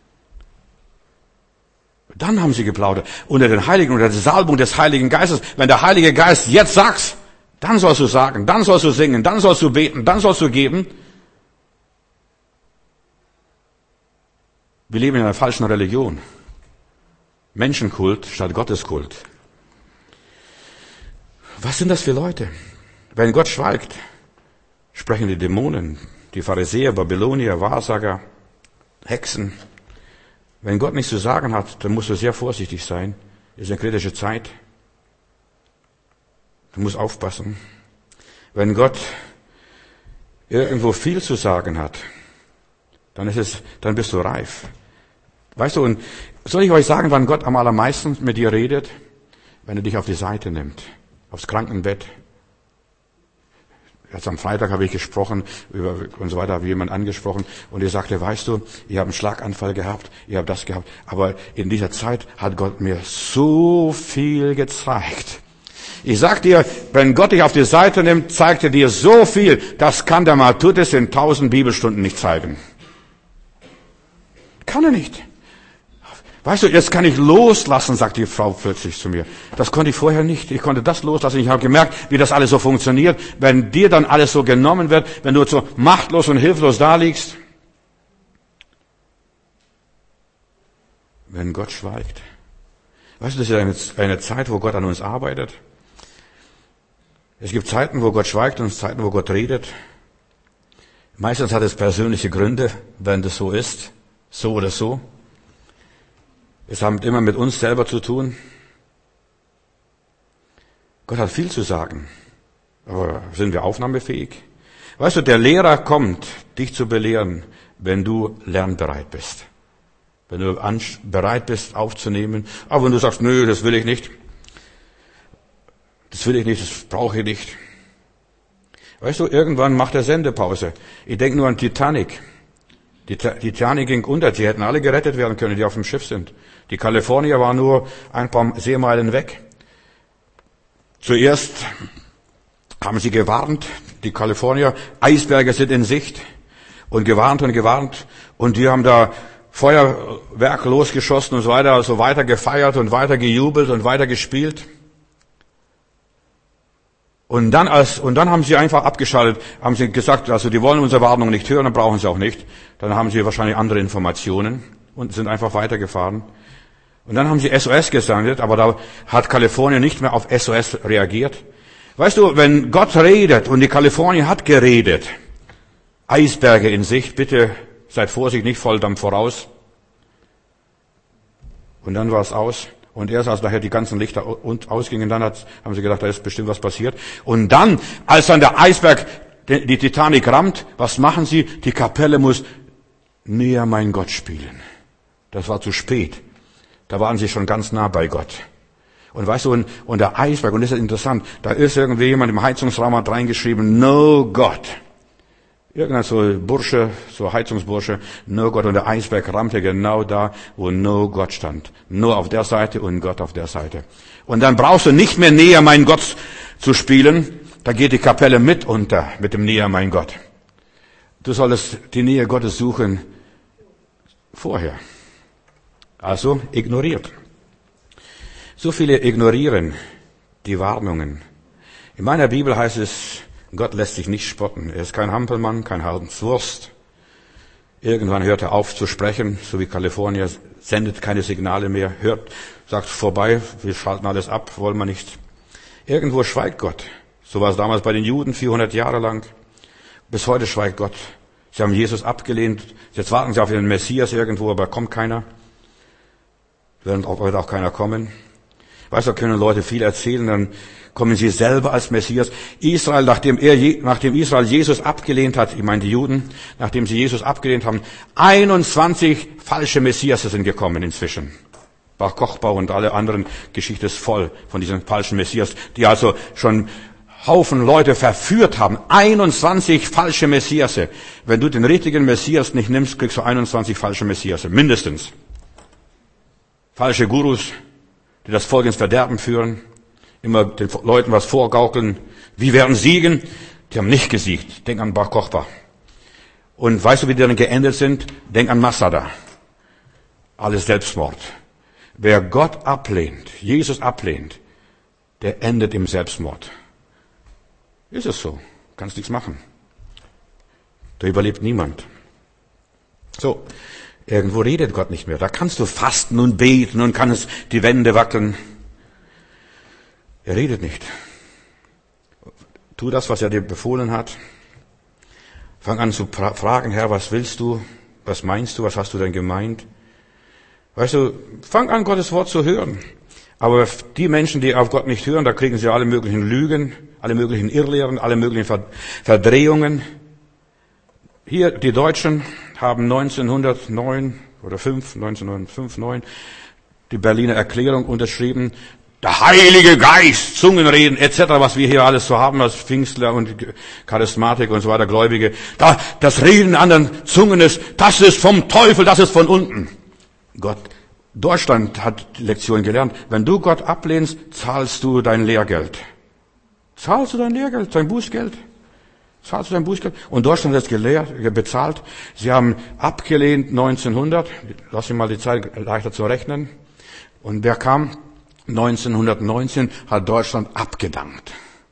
Speaker 1: Dann haben sie geplaudert. Unter der Salbung des Heiligen Geistes. Wenn der Heilige Geist jetzt sagt, dann sollst du sagen, dann sollst du singen, dann sollst du beten, dann sollst du geben. Wir leben in einer falschen Religion. Menschenkult statt Gotteskult. Was sind das für Leute? Wenn Gott schweigt, sprechen die Dämonen, die Pharisäer, Babylonier, Wahrsager, Hexen. Wenn Gott nichts zu sagen hat, dann musst du sehr vorsichtig sein. Es ist eine kritische Zeit. Du musst aufpassen. Wenn Gott irgendwo viel zu sagen hat, dann bist du reif. Weißt du, und soll ich euch sagen, wann Gott am allermeisten mit dir redet? Wenn er dich auf die Seite nimmt, aufs Krankenbett. Jetzt am Freitag habe ich gesprochen und so weiter, habe jemand angesprochen und er sagte, weißt du, ich habe einen Schlaganfall gehabt, ich habe das gehabt, aber in dieser Zeit hat Gott mir so viel gezeigt. Ich sag dir, wenn Gott dich auf die Seite nimmt, zeigt er dir so viel, das kann der Matthäus in 1000 Bibelstunden nicht zeigen. Kann er nicht. Weißt du, jetzt kann ich loslassen, sagt die Frau plötzlich zu mir. Das konnte ich vorher nicht. Ich konnte das loslassen. Ich habe gemerkt, wie das alles so funktioniert. Wenn dir dann alles so genommen wird, wenn du so machtlos und hilflos da liegst. Wenn Gott schweigt. Weißt du, das ist eine Zeit, wo Gott an uns arbeitet. Es gibt Zeiten, wo Gott schweigt und Zeiten, wo Gott redet. Meistens hat es persönliche Gründe, wenn das so ist, so oder so. Es hat immer mit uns selber zu tun. Gott hat viel zu sagen, aber sind wir aufnahmefähig? Weißt du, der Lehrer kommt, dich zu belehren, wenn du lernbereit bist. Wenn du bereit bist aufzunehmen. Aber wenn du sagst, nö, das will ich nicht. Das will ich nicht, das brauche ich nicht. Weißt du, irgendwann macht er Sendepause. Ich denke nur an Titanic. Die Titanic ging unter, die hätten alle gerettet werden können, die auf dem Schiff sind. Die Kalifornier waren nur ein paar Seemeilen weg. Zuerst haben sie gewarnt, die Kalifornier, Eisberge sind in Sicht, und gewarnt. Und die haben da Feuerwerk losgeschossen und so weiter, also weiter gefeiert und weiter gejubelt und weiter gespielt. Und dann haben sie einfach abgeschaltet, haben sie gesagt, also die wollen unsere Warnung nicht hören, dann brauchen sie auch nicht. Dann haben sie wahrscheinlich andere Informationen und sind einfach weitergefahren. Und dann haben sie SOS gesendet, aber da hat Kalifornien nicht mehr auf SOS reagiert. Weißt du, wenn Gott redet und die Kalifornien hat geredet, Eisberge in Sicht, bitte seid vorsichtig, nicht Volldampf voraus. Und dann war es aus. Und erst als nachher die ganzen Lichter ausgingen, dann haben sie gedacht, da ist bestimmt was passiert. Und dann, als dann der Eisberg die Titanic rammt, was machen sie? Die Kapelle muss näher mein Gott spielen. Das war zu spät. Da waren sie schon ganz nah bei Gott. Und weißt du, und der Eisberg, und das ist interessant, da ist irgendwie jemand im Heizungsraum hat reingeschrieben, no God. Irgendein so Bursche, so Heizungsbursche, no Gott, und der Eisberg rammte genau da, wo no Gott stand. Nur auf der Seite und Gott auf der Seite. Und dann brauchst du nicht mehr näher mein Gott zu spielen, da geht die Kapelle mit unter, mit dem näher mein Gott. Du solltest die Nähe Gottes suchen vorher. Also ignoriert. So viele ignorieren die Warnungen. In meiner Bibel heißt es, Gott lässt sich nicht spotten. Er ist kein Hampelmann, kein Hanswurst. Irgendwann hört er auf zu sprechen, so wie Kalifornien, sendet keine Signale mehr, sagt vorbei, wir schalten alles ab, wollen wir nicht. Irgendwo schweigt Gott. So war es damals bei den Juden 400 Jahre lang. Bis heute schweigt Gott. Sie haben Jesus abgelehnt. Jetzt warten sie auf den Messias irgendwo, aber kommt keiner. Wird auch keiner kommen. Weißt du, da können Leute viel erzählen, dann kommen sie selber als Messias. Israel, nachdem Israel Jesus abgelehnt hat, ich meine die Juden, nachdem sie Jesus abgelehnt haben, 21 falsche Messias sind gekommen inzwischen. Bar Kochba und alle anderen Geschichte ist voll von diesen falschen Messias, die also schon Haufen Leute verführt haben. 21 falsche Messiasse. Wenn du den richtigen Messias nicht nimmst, kriegst du 21 falsche Messiasse, mindestens. Falsche Gurus, die das Volk ins Verderben führen, immer den Leuten was vorgaukeln. Wir werden siegen. Die haben nicht gesiegt. Denk an Bar Kochba. Und weißt du, wie die dann geendet sind? Denk an Masada. Alles Selbstmord. Wer Gott ablehnt, Jesus ablehnt, der endet im Selbstmord. Ist es so. Kannst nichts machen. Da überlebt niemand. So. Irgendwo redet Gott nicht mehr. Da kannst du fasten und beten und kannst die Wände wackeln. Er redet nicht. Tu das, was er dir befohlen hat. Fang an zu fragen, Herr, was willst du? Was meinst du? Was hast du denn gemeint? Weißt du, fang an, Gottes Wort zu hören. Aber die Menschen, die auf Gott nicht hören, da kriegen sie alle möglichen Lügen, alle möglichen Irrlehren, alle möglichen Verdrehungen. Hier, die Deutschen haben 1909 oder 1909 die Berliner Erklärung unterschrieben. Der Heilige Geist, Zungenreden etc., was wir hier alles so haben als Pfingstler und Charismatik und so weiter, Gläubige. Das Reden an anderen Zungen das ist vom Teufel, das ist von unten. Deutschland hat die Lektion gelernt. Wenn du Gott ablehnst, zahlst du dein Lehrgeld. Zahlst du dein Lehrgeld, dein Bußgeld? Zahlst du dein Bußgeld? Und Deutschland hat es bezahlt. Sie haben abgelehnt 1900. Lass mich mal die Zeit leichter zu rechnen. Und wer kam? 1919 hat Deutschland abgedankt.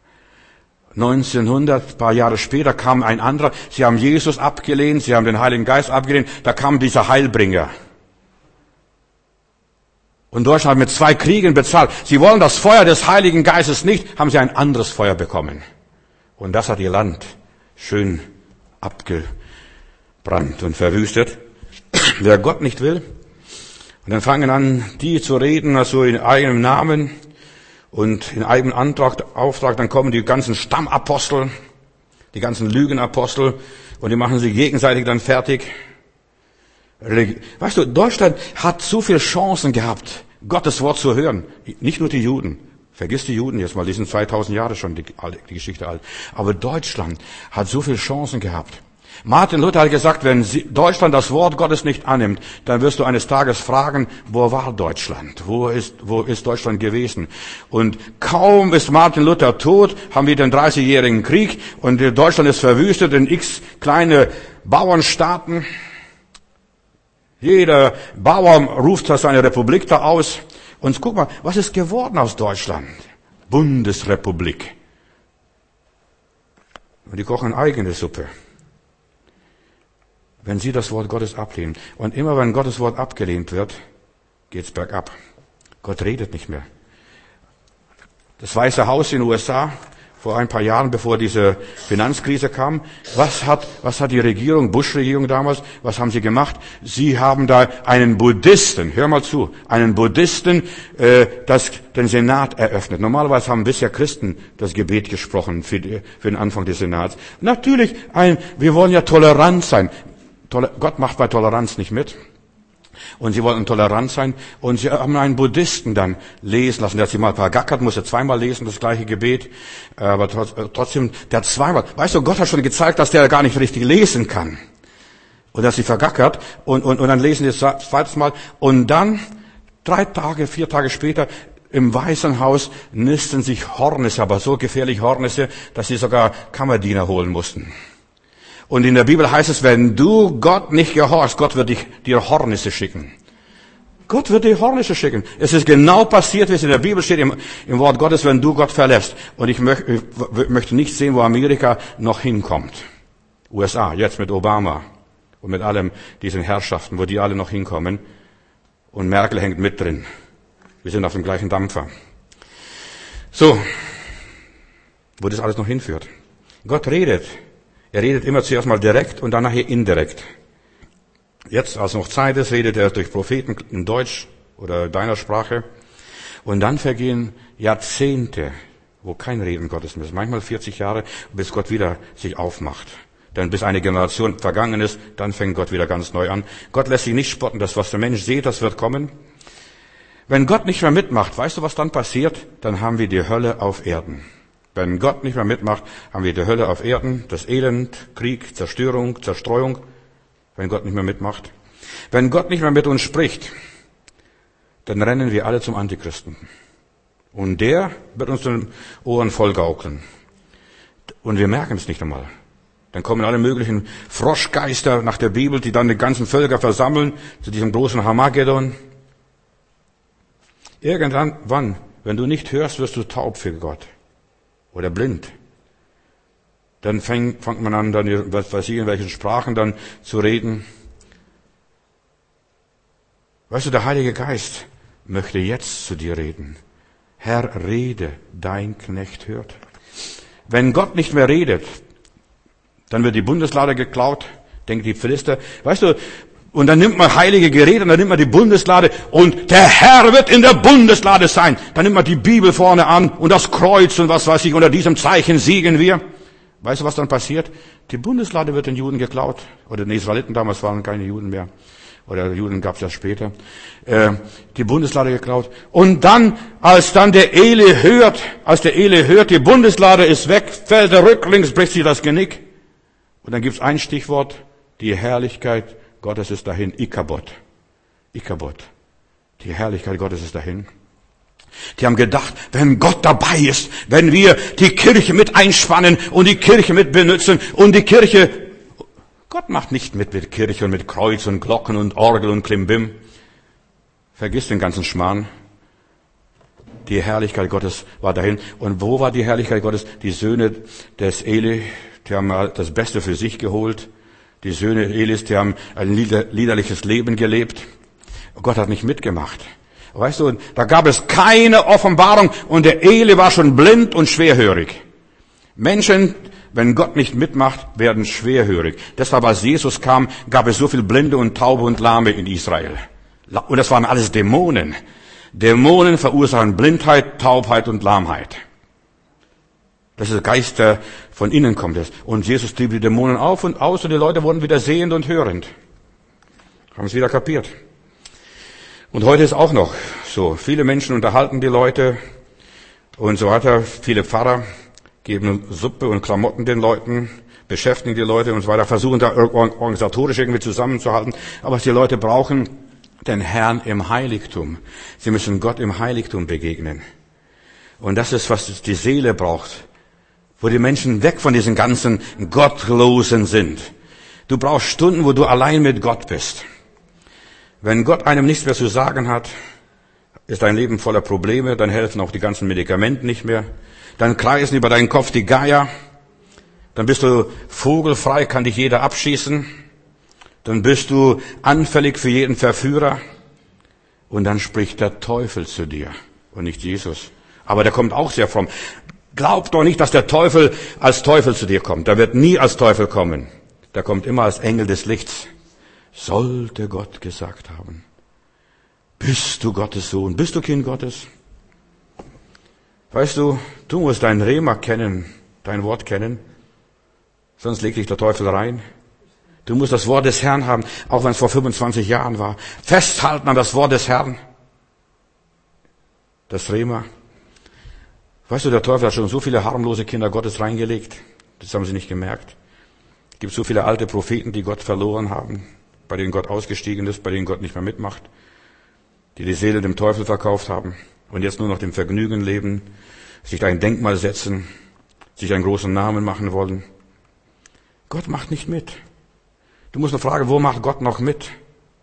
Speaker 1: 1900, paar Jahre später, kam ein anderer. Sie haben Jesus abgelehnt, sie haben den Heiligen Geist abgelehnt. Da kam dieser Heilbringer. Und Deutschland hat mit 2 Kriegen bezahlt. Sie wollen das Feuer des Heiligen Geistes nicht, haben sie ein anderes Feuer bekommen. Und das hat ihr Land schön abgebrannt und verwüstet. Wer Gott nicht will. Und dann fangen an, die zu reden, also in eigenem Namen und in eigenem Auftrag. Dann kommen die ganzen Stammapostel, die ganzen Lügenapostel, und die machen sich gegenseitig dann fertig. Weißt du, Deutschland hat so viele Chancen gehabt, Gottes Wort zu hören. Nicht nur die Juden. Vergiss die Juden jetzt mal, die sind 2000 Jahre schon die Geschichte alt. Aber Deutschland hat so viele Chancen gehabt. Martin Luther hat gesagt, wenn Deutschland das Wort Gottes nicht annimmt, dann wirst du eines Tages fragen, wo war Deutschland? Wo ist Deutschland gewesen? Und kaum ist Martin Luther tot, haben wir den 30-jährigen Krieg und Deutschland ist verwüstet in x kleine Bauernstaaten. Jeder Bauer ruft seine Republik da aus. Und guck mal, was ist geworden aus Deutschland? Bundesrepublik. Und die kochen eigene Suppe. Wenn sie das Wort Gottes ablehnen. Und immer wenn Gottes Wort abgelehnt wird, geht's bergab. Gott redet nicht mehr. Das Weiße Haus in den USA, vor ein paar Jahren, bevor diese Finanzkrise kam, was hat die Regierung, Bush-Regierung damals, was haben sie gemacht? Sie haben da einen Buddhisten, hör mal zu, einen Buddhisten, den Senat eröffnet. Normalerweise haben bisher Christen das Gebet gesprochen für den Anfang des Senats. Natürlich, wir wollen ja tolerant sein. Gott macht bei Toleranz nicht mit. Und sie wollten tolerant sein. Und sie haben einen Buddhisten dann lesen lassen. Der hat sich mal vergackert, musste zweimal lesen, das gleiche Gebet. Aber trotzdem, der hat zweimal. Weißt du, Gott hat schon gezeigt, dass der gar nicht richtig lesen kann. Und er hat sich vergackert. Und dann lesen sie das zweites Mal. Und dann, 4 Tage später, im Weißen Haus nisten sich Hornisse, aber so gefährlich Hornisse, dass sie sogar Kammerdiener holen mussten. Und in der Bibel heißt es, wenn du Gott nicht gehorchst, Gott wird dir Hornisse schicken. Gott wird dir Hornisse schicken. Es ist genau passiert, wie es in der Bibel steht, im Wort Gottes, wenn du Gott verlässt. Und ich möchte nicht sehen, wo Amerika noch hinkommt. USA, jetzt mit Obama und mit allem diesen Herrschaften, wo die alle noch hinkommen. Und Merkel hängt mit drin. Wir sind auf dem gleichen Dampfer. So, wo das alles noch hinführt. Gott redet. Er redet immer zuerst mal direkt und dann nachher indirekt. Jetzt, als noch Zeit ist, redet er durch Propheten in Deutsch oder deiner Sprache. Und dann vergehen Jahrzehnte, wo kein Reden Gottes mehr ist. Manchmal 40 Jahre, bis Gott wieder sich aufmacht. Denn bis eine Generation vergangen ist, dann fängt Gott wieder ganz neu an. Gott lässt sich nicht spotten. Das, was der Mensch sieht, das wird kommen. Wenn Gott nicht mehr mitmacht, weißt du, was dann passiert? Dann haben wir die Hölle auf Erden. Wenn Gott nicht mehr mitmacht, haben wir die Hölle auf Erden, das Elend, Krieg, Zerstörung, Zerstreuung, wenn Gott nicht mehr mitmacht. Wenn Gott nicht mehr mit uns spricht, dann rennen wir alle zum Antichristen. Und der wird uns den Ohren vollgaukeln. Und wir merken es nicht einmal. Dann kommen alle möglichen Froschgeister nach der Bibel, die dann die ganzen Völker versammeln zu diesem großen Harmageddon. Irgendwann, wenn du nicht hörst, wirst du taub für Gott. Oder blind. Dann fängt man an, dann, was weiß ich, in welchen Sprachen dann zu reden. Weißt du, der Heilige Geist möchte jetzt zu dir reden. Herr, rede, dein Knecht hört. Wenn Gott nicht mehr redet, dann wird die Bundeslade geklaut, denken die Philister. Weißt du, und dann nimmt man heilige Geräte, und dann nimmt man die Bundeslade und der Herr wird in der Bundeslade sein. Dann nimmt man die Bibel vorne an und das Kreuz und was weiß ich, unter diesem Zeichen siegen wir. Weißt du, was dann passiert? Die Bundeslade wird den Juden geklaut. Oder den Israeliten, damals waren keine Juden mehr. Oder Juden gab es ja später. Die Bundeslade geklaut. Und dann, als der Eli hört, die Bundeslade ist weg, fällt er rücklings, bricht sich das Genick. Und dann gibt's ein Stichwort, die Herrlichkeit Gottes ist dahin, Ikabod. Die Herrlichkeit Gottes ist dahin. Die haben gedacht, wenn Gott dabei ist, wenn wir die Kirche mit einspannen und die Kirche mit benutzen und die Kirche, Gott macht nicht mit Kirche und mit Kreuz und Glocken und Orgel und Klimbim. Vergiss den ganzen Schmarrn. Die Herrlichkeit Gottes war dahin. Und wo war die Herrlichkeit Gottes? Die Söhne des Eli, die haben das Beste für sich geholt. Die Söhne Elis, die haben ein liederliches Leben gelebt. Gott hat nicht mitgemacht. Weißt du, da gab es keine Offenbarung und der Eli war schon blind und schwerhörig. Menschen, wenn Gott nicht mitmacht, werden schwerhörig. Deshalb, als Jesus kam, gab es so viel Blinde und Taube und Lahme in Israel. Und das waren alles Dämonen. Dämonen verursachen Blindheit, Taubheit und Lahmheit. Das ist der Geist, der von innen kommt. Und Jesus trieb die Dämonen auf und aus und die Leute wurden wieder sehend und hörend. Haben es wieder kapiert. Und heute ist auch noch so. Viele Menschen unterhalten die Leute und so weiter. Viele Pfarrer geben Suppe und Klamotten den Leuten, beschäftigen die Leute und so weiter, versuchen da organisatorisch irgendwie zusammenzuhalten. Aber die Leute brauchen den Herrn im Heiligtum. Sie müssen Gott im Heiligtum begegnen. Und das ist, was die Seele braucht, wo die Menschen weg von diesen ganzen Gottlosen sind. Du brauchst Stunden, wo du allein mit Gott bist. Wenn Gott einem nichts mehr zu sagen hat, ist dein Leben voller Probleme, dann helfen auch die ganzen Medikamente nicht mehr. Dann kreisen über deinen Kopf die Geier. Dann bist du vogelfrei, kann dich jeder abschießen. Dann bist du anfällig für jeden Verführer. Und dann spricht der Teufel zu dir und nicht Jesus. Aber der kommt auch sehr fromm. Glaub doch nicht, dass der Teufel als Teufel zu dir kommt. Der wird nie als Teufel kommen. Der kommt immer als Engel des Lichts. Sollte Gott gesagt haben. Bist du Gottes Sohn? Bist du Kind Gottes? Weißt du, du musst dein Rema kennen, dein Wort kennen. Sonst legt dich der Teufel rein. Du musst das Wort des Herrn haben, auch wenn es vor 25 Jahren war. Festhalten an das Wort des Herrn. Das Rema. Weißt du, der Teufel hat schon so viele harmlose Kinder Gottes reingelegt. Das haben sie nicht gemerkt. Es gibt so viele alte Propheten, die Gott verloren haben, bei denen Gott ausgestiegen ist, bei denen Gott nicht mehr mitmacht, die die Seele dem Teufel verkauft haben und jetzt nur noch dem Vergnügen leben, sich ein Denkmal setzen, sich einen großen Namen machen wollen. Gott macht nicht mit. Du musst nur fragen, wo macht Gott noch mit?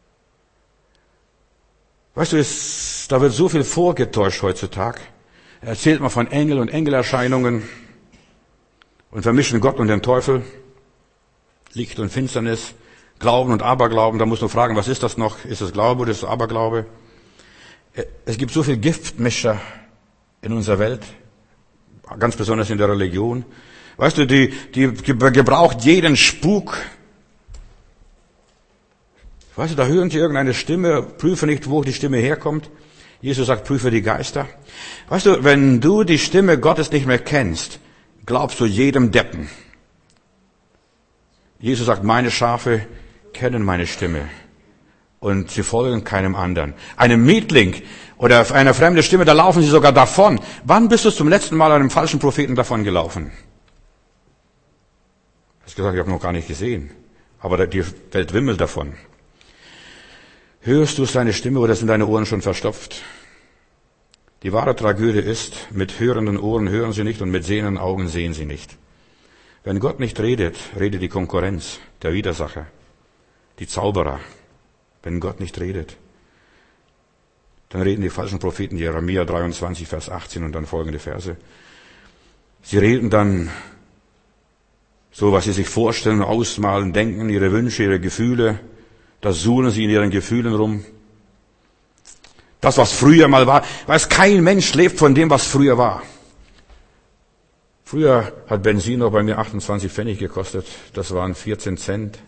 Speaker 1: Weißt du, da wird so viel vorgetäuscht heutzutage. Er erzählt mal von Engel und Engelerscheinungen und vermischen Gott und den Teufel, Licht und Finsternis, Glauben und Aberglauben. Da musst du fragen, was ist das noch? Ist es Glaube oder ist es Aberglaube? Es gibt so viel Giftmischer in unserer Welt, ganz besonders in der Religion. Weißt du, die gebraucht jeden Spuk. Weißt du, da hören sie irgendeine Stimme, prüfe nicht, wo die Stimme herkommt. Jesus sagt, prüfe die Geister. Weißt du, wenn du die Stimme Gottes nicht mehr kennst, glaubst du jedem Deppen. Jesus sagt, meine Schafe kennen meine Stimme und sie folgen keinem anderen. Einem Mietling oder eine fremde Stimme, da laufen sie sogar davon. Wann bist du zum letzten Mal einem falschen Propheten davon gelaufen? Du hast gesagt, ich habe noch gar nicht gesehen. Aber die Welt wimmelt davon. Hörst du seine Stimme oder sind deine Ohren schon verstopft? Die wahre Tragödie ist, mit hörenden Ohren hören sie nicht und mit sehenden Augen sehen sie nicht. Wenn Gott nicht redet, redet die Konkurrenz, der Widersacher, die Zauberer. Wenn Gott nicht redet, dann reden die falschen Propheten, Jeremia 23, Vers 18 und dann folgende Verse. Sie reden dann so, was sie sich vorstellen, ausmalen, denken, ihre Wünsche, ihre Gefühle. Da suhlen sie in ihren Gefühlen rum. Das, was früher mal war. Weiß, kein Mensch lebt von dem, was früher war. Früher hat Benzin noch bei mir 28 Pfennig gekostet. Das waren 14 Cent.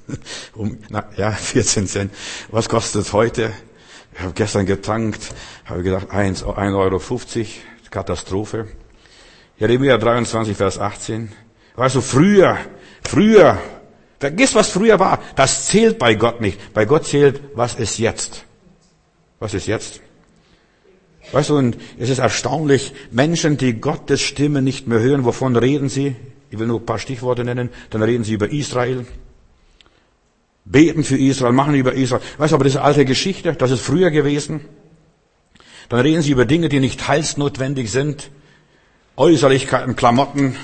Speaker 1: 14 Cent. Was kostet es heute? Ich habe gestern getankt, habe gedacht, 1,50 Euro. Katastrophe. Jeremia 23, Vers 18. Weißt du, früher, vergiss, was früher war. Das zählt bei Gott nicht. Bei Gott zählt, was ist jetzt. Was ist jetzt? Weißt du, und es ist erstaunlich, Menschen, die Gottes Stimme nicht mehr hören, wovon reden sie? Ich will nur ein paar Stichworte nennen. Dann reden sie über Israel. Beten für Israel, machen über Israel. Weißt du, aber das ist eine alte Geschichte, das ist früher gewesen. Dann reden sie über Dinge, die nicht heilsnotwendig sind. Äußerlichkeiten, Klamotten,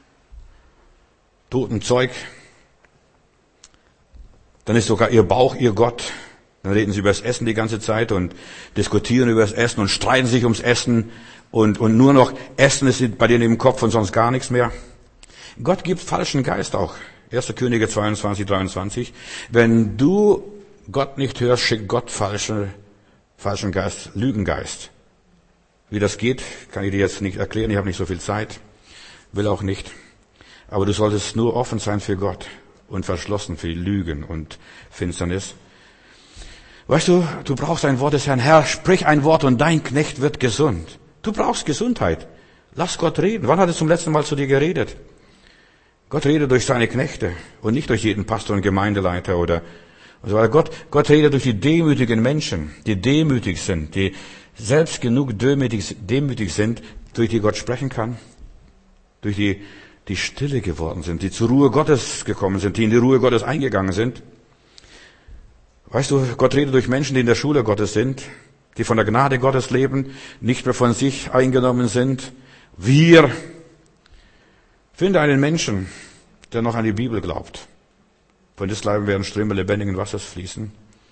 Speaker 1: toten Zeug. Dann ist sogar ihr Bauch ihr Gott. Dann reden sie über das Essen die ganze Zeit und diskutieren über das Essen und streiten sich ums Essen und nur noch Essen ist bei denen im Kopf und sonst gar nichts mehr. Gott gibt falschen Geist auch. 1. Könige 22, 23. Wenn du Gott nicht hörst, schickt Gott falsche falschen Geist, Lügengeist. Wie das geht, kann ich dir jetzt nicht erklären. Ich habe nicht so viel Zeit, will auch nicht. Aber du solltest nur offen sein für Gott und verschlossen für Lügen und Finsternis. Weißt du, du brauchst ein Wort des Herrn. Herr, sprich ein Wort und dein Knecht wird gesund. Du brauchst Gesundheit. Lass Gott reden. Wann hat er zum letzten Mal zu dir geredet? Gott redet durch seine Knechte und nicht durch jeden Pastor und Gemeindeleiter oder so. Gott redet durch die demütigen Menschen, die demütig sind, die selbst genug demütig sind, durch die Gott sprechen kann, durch die stille geworden sind, die zur Ruhe Gottes gekommen sind, die in die Ruhe Gottes eingegangen sind. Weißt du, Gott redet durch Menschen, die in der Schule Gottes sind, die von der Gnade Gottes leben, nicht mehr von sich eingenommen sind. Finde einen Menschen, der noch an die Bibel glaubt. Von des Leibes werden Ströme lebendigen Wassers fließen.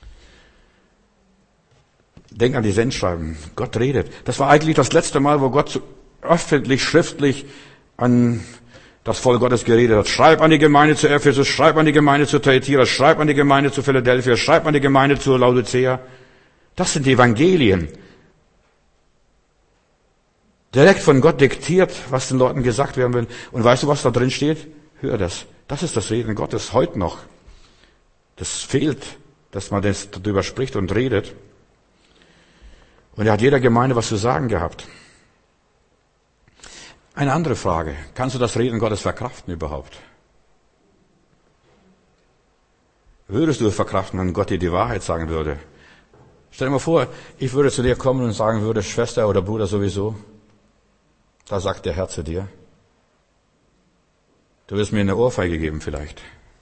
Speaker 1: Denk an die Sendschreiben. Gott redet. Das war eigentlich das letzte Mal, wo Gott öffentlich, schriftlich an das Volk Gottes geredet hat. Schreib an die Gemeinde zu Ephesus, schreib an die Gemeinde zu Thyatira, schreib an die Gemeinde zu Philadelphia, schreib an die Gemeinde zu Laodicea. Das sind die Evangelien. Direkt von Gott diktiert, was den Leuten gesagt werden will. Und weißt du, was da drin steht? Hör das. Das ist das Reden Gottes heute noch. Das fehlt, dass man das darüber spricht und redet. Und er hat jeder Gemeinde was zu sagen gehabt. Eine andere Frage. Kannst du das Reden Gottes verkraften überhaupt? Würdest du es verkraften, wenn Gott dir die Wahrheit sagen würde? Stell dir mal vor, ich würde zu dir kommen und sagen würde, Schwester oder Bruder sowieso, da sagt der Herr zu dir, du wirst mir eine Ohrfeige geben vielleicht.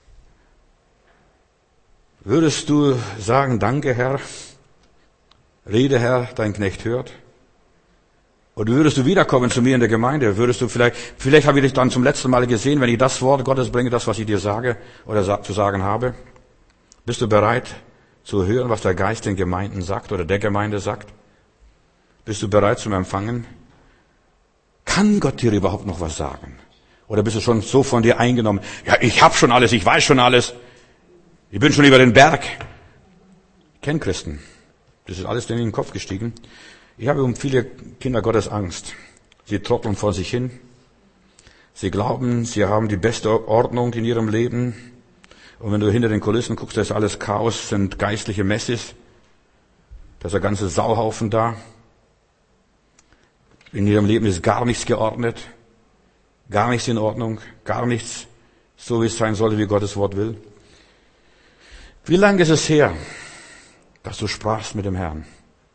Speaker 1: Würdest du sagen, danke Herr, rede Herr, dein Knecht hört? Oder würdest du wiederkommen zu mir in der Gemeinde? Würdest du vielleicht habe ich dich dann zum letzten Mal gesehen, wenn ich das Wort Gottes bringe, das, was ich dir sage oder zu sagen habe? Bist du bereit zu hören, was der Geist den Gemeinden sagt oder der Gemeinde sagt? Bist du bereit zum Empfangen? Kann Gott dir überhaupt noch was sagen? Oder bist du schon so von dir eingenommen? Ja, ich habe schon alles, ich weiß schon alles. Ich bin schon über den Berg. Ich kenne Christen. Das ist alles denen in den Kopf gestiegen. Ich habe um viele Kinder Gottes Angst. Sie trotteln vor sich hin. Sie glauben, sie haben die beste Ordnung in ihrem Leben. Und wenn du hinter den Kulissen guckst, da ist alles Chaos, sind geistliche Messis. Da ist der ganze Sauhaufen da. In ihrem Leben ist gar nichts geordnet, gar nichts in Ordnung, gar nichts so, wie es sein sollte, wie Gottes Wort will. Wie lange ist es her, dass du sprachst mit dem Herrn?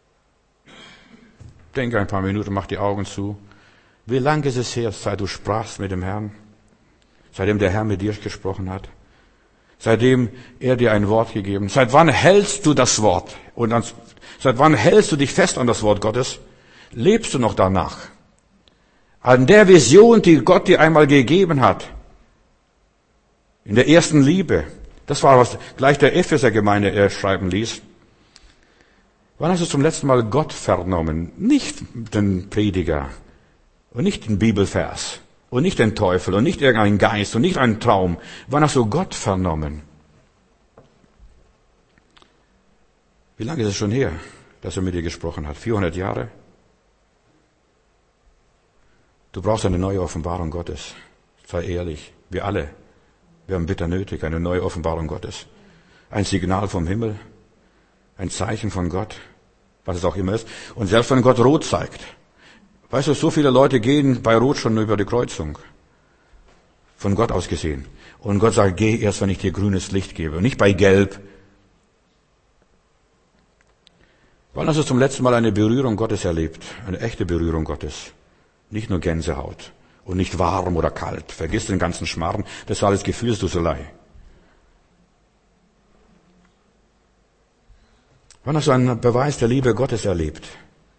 Speaker 1: Denke ein paar Minuten, mach die Augen zu. Wie lange ist es her, seit du sprachst mit dem Herrn? Seitdem der Herr mit dir gesprochen hat? Seitdem er dir ein Wort gegeben hat? Seit wann hältst du das Wort? Seit wann hältst du dich fest an das Wort Gottes? Lebst du noch danach? An der Vision, die Gott dir einmal gegeben hat. In der ersten Liebe. Das war, was gleich der Epheser-Gemeinde schreiben ließ. Wann hast du zum letzten Mal Gott vernommen? Nicht den Prediger und nicht den Bibelvers und nicht den Teufel und nicht irgendeinen Geist und nicht einen Traum. Wann hast du Gott vernommen? Wie lange ist es schon her, dass er mit dir gesprochen hat? 400 Jahre? Du brauchst eine neue Offenbarung Gottes. Sei ehrlich, wir alle. Wir haben bitter nötig, eine neue Offenbarung Gottes. Ein Signal vom Himmel, ein Zeichen von Gott, was es auch immer ist. Und selbst wenn Gott rot zeigt. Weißt du, so viele Leute gehen bei Rot schon über die Kreuzung. Von Gott aus gesehen. Und Gott sagt, geh erst, wenn ich dir grünes Licht gebe. Und nicht bei Gelb. Wann hast du zum letzten Mal eine Berührung Gottes erlebt? Eine echte Berührung Gottes. Nicht nur Gänsehaut. Und nicht warm oder kalt. Vergiss den ganzen Schmarrn. Das ist alles Gefühlsduselei. Wann hast du einen Beweis der Liebe Gottes erlebt?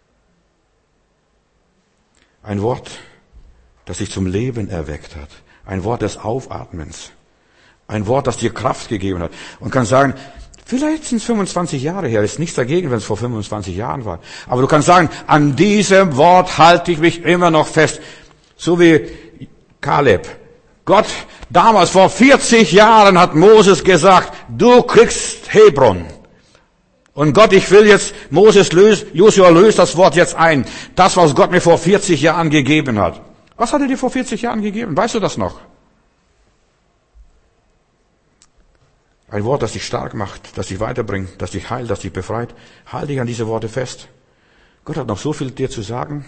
Speaker 1: Ein Wort, das dich zum Leben erweckt hat. Ein Wort des Aufatmens. Ein Wort, das dir Kraft gegeben hat. Und kann sagen, vielleicht sind es 25 Jahre her. Ist nichts dagegen, wenn es vor 25 Jahren war. Aber du kannst sagen, an diesem Wort halte ich mich immer noch fest. So wie Kaleb. Gott, damals vor 40 Jahren hat Moses gesagt, du kriegst Hebron. Und Gott, Josua löst das Wort jetzt ein. Das, was Gott mir vor 40 Jahren gegeben hat. Was hat er dir vor 40 Jahren gegeben? Weißt du das noch? Ein Wort, das dich stark macht, das dich weiterbringt, das dich heilt, das dich befreit. Halte dich an diese Worte fest. Gott hat noch so viel dir zu sagen.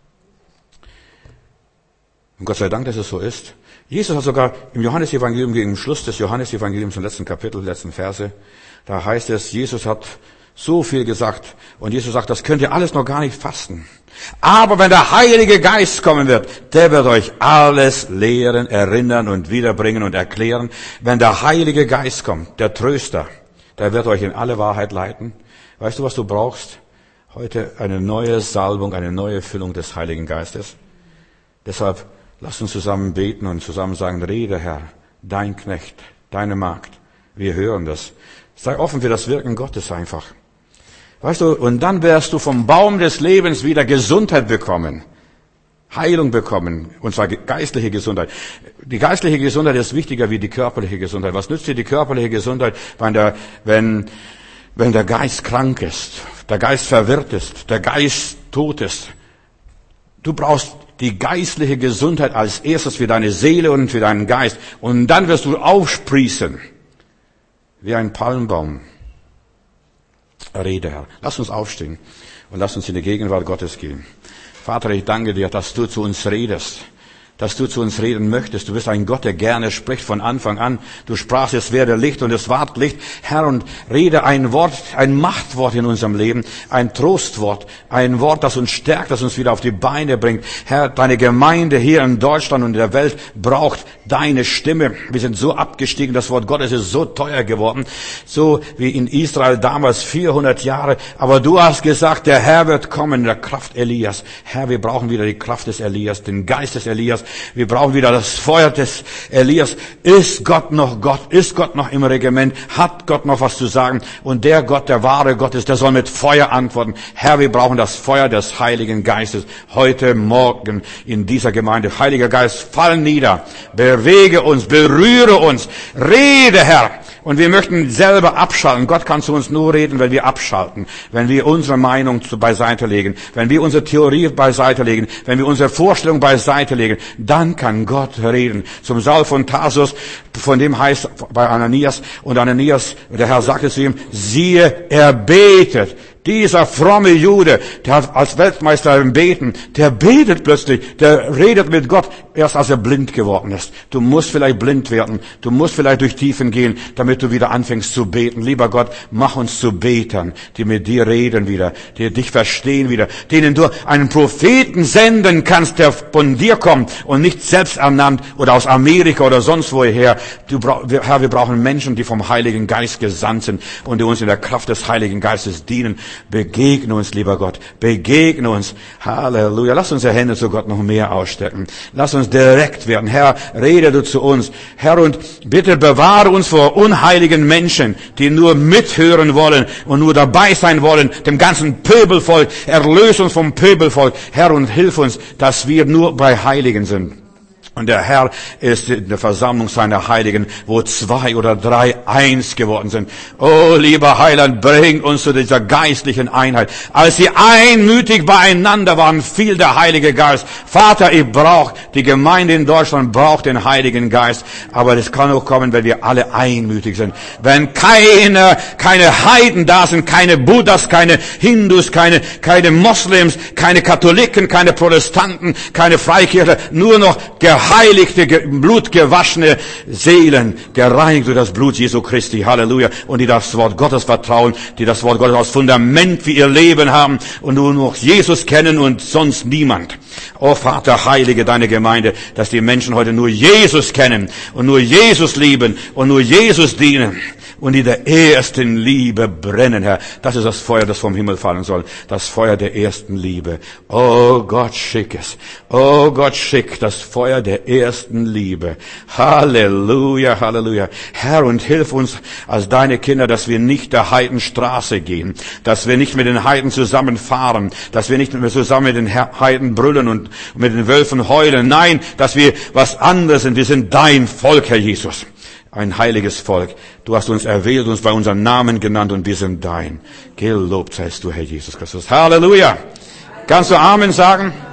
Speaker 1: Und Gott sei Dank, dass es so ist. Jesus hat sogar im Johannesevangelium, gegen Schluss des Johannesevangeliums, im letzten Kapitel, letzten Verse, da heißt es, Jesus hat so viel gesagt. Und Jesus sagt, das könnt ihr alles noch gar nicht fassen. Aber wenn der Heilige Geist kommen wird, der wird euch alles lehren, erinnern und wiederbringen und erklären. Wenn der Heilige Geist kommt, der Tröster, der wird euch in alle Wahrheit leiten. Weißt du, was du brauchst? Heute eine neue Salbung, eine neue Füllung des Heiligen Geistes. Deshalb lasst uns zusammen beten und zusammen sagen, rede Herr, dein Knecht, deine Magd. Wir hören das. Sei offen für das Wirken Gottes einfach. Weißt du, und dann wirst du vom Baum des Lebens wieder Gesundheit bekommen. Heilung bekommen. Und zwar geistliche Gesundheit. Die geistliche Gesundheit ist wichtiger wie die körperliche Gesundheit. Was nützt dir die körperliche Gesundheit, wenn der Geist krank ist, der Geist verwirrt ist, der Geist tot ist? Du brauchst die geistliche Gesundheit als erstes für deine Seele und für deinen Geist. Und dann wirst du aufsprießen. Wie ein Palmbaum. Rede, Herr. Lass uns aufstehen und lass uns in die Gegenwart Gottes gehen. Vater, ich danke dir, dass du zu uns redest, dass du zu uns reden möchtest. Du bist ein Gott, der gerne spricht von Anfang an. Du sprachst, es werde Licht und es ward Licht. Herr, und rede ein Wort, ein Machtwort in unserem Leben, ein Trostwort, ein Wort, das uns stärkt, das uns wieder auf die Beine bringt. Herr, deine Gemeinde hier in Deutschland und in der Welt braucht deine Stimme. Wir sind so abgestiegen, das Wort Gottes ist so teuer geworden, so wie in Israel damals 400 Jahre. Aber du hast gesagt, der Herr wird kommen in der Kraft Elias. Herr, wir brauchen wieder die Kraft des Elias, den Geist des Elias. Wir brauchen wieder das Feuer des Elias. Ist Gott noch Gott? Ist Gott noch im Regiment? Hat Gott noch was zu sagen? Und der Gott, der wahre Gott ist, der soll mit Feuer antworten. Herr, wir brauchen das Feuer des Heiligen Geistes heute Morgen in dieser Gemeinde. Heiliger Geist, fall nieder, bewege uns, berühre uns, rede, Herr. Und wir möchten selber abschalten. Gott kann zu uns nur reden, wenn wir abschalten, wenn wir unsere Meinung beiseite legen, wenn wir unsere Theorie beiseite legen, wenn wir unsere Vorstellung beiseite legen. Dann kann Gott reden. Zum Saul von Tarsus, von dem heißt bei Ananias, und Ananias, der Herr sagte zu ihm, siehe, er betet. Dieser fromme Jude, der hat als Weltmeister im Beten, der betet plötzlich, der redet mit Gott, erst als er blind geworden ist. Du musst vielleicht blind werden, du musst vielleicht durch Tiefen gehen, damit du wieder anfängst zu beten. Lieber Gott, mach uns zu Betern, die mit dir reden wieder, die dich verstehen wieder, denen du einen Propheten senden kannst, der von dir kommt und nicht selbst ernannt oder aus Amerika oder sonst woher. Herr, wir brauchen Menschen, die vom Heiligen Geist gesandt sind und die uns in der Kraft des Heiligen Geistes dienen. Begegne uns, lieber Gott. Begegne uns. Halleluja. Lass unsere Hände zu Gott noch mehr ausstrecken. Lass uns direkt werden. Herr, rede du zu uns. Herr, und bitte bewahre uns vor unheiligen Menschen, die nur mithören wollen und nur dabei sein wollen, dem ganzen Pöbelvolk. Erlöse uns vom Pöbelvolk. Herr, und hilf uns, dass wir nur bei Heiligen sind. Und der Herr ist in der Versammlung seiner Heiligen, wo 2 oder 3 eins geworden sind. Oh, lieber Heiland, bring uns zu dieser geistlichen Einheit. Als sie einmütig beieinander waren, fiel der Heilige Geist. Vater, die Gemeinde in Deutschland braucht den Heiligen Geist. Aber das kann auch kommen, wenn wir alle einmütig sind. Wenn keine Heiden da sind, keine Buddhas, keine Hindus, keine Moslems, keine Katholiken, keine Protestanten, keine Freikirche, nur noch geheiligte, blutgewaschene Seelen, gereinigt durch das Blut Jesu Christi, Halleluja, und die das Wort Gottes vertrauen, die das Wort Gottes als Fundament für ihr Leben haben und nur noch Jesus kennen und sonst niemand. Oh Vater, heilige deine Gemeinde, dass die Menschen heute nur Jesus kennen und nur Jesus lieben und nur Jesus dienen und in der ersten Liebe brennen, Herr. Das ist das Feuer, das vom Himmel fallen soll. Das Feuer der ersten Liebe. Oh Gott, schick es. Oh Gott, schick das Feuer der ersten Liebe. Halleluja, Halleluja. Herr, und hilf uns als deine Kinder, dass wir nicht der Heidenstraße gehen, dass wir nicht mit den Heiden zusammenfahren, dass wir nicht zusammen mit den Heiden brüllen und mit den Wölfen heulen. Nein, dass wir was anderes sind. Wir sind dein Volk, Herr Jesus. ein heiliges Volk. Du hast uns erwählt, uns bei unserem Namen genannt und wir sind dein. Gelobt seist du, Herr Jesus Christus. Halleluja. Kannst du Amen sagen?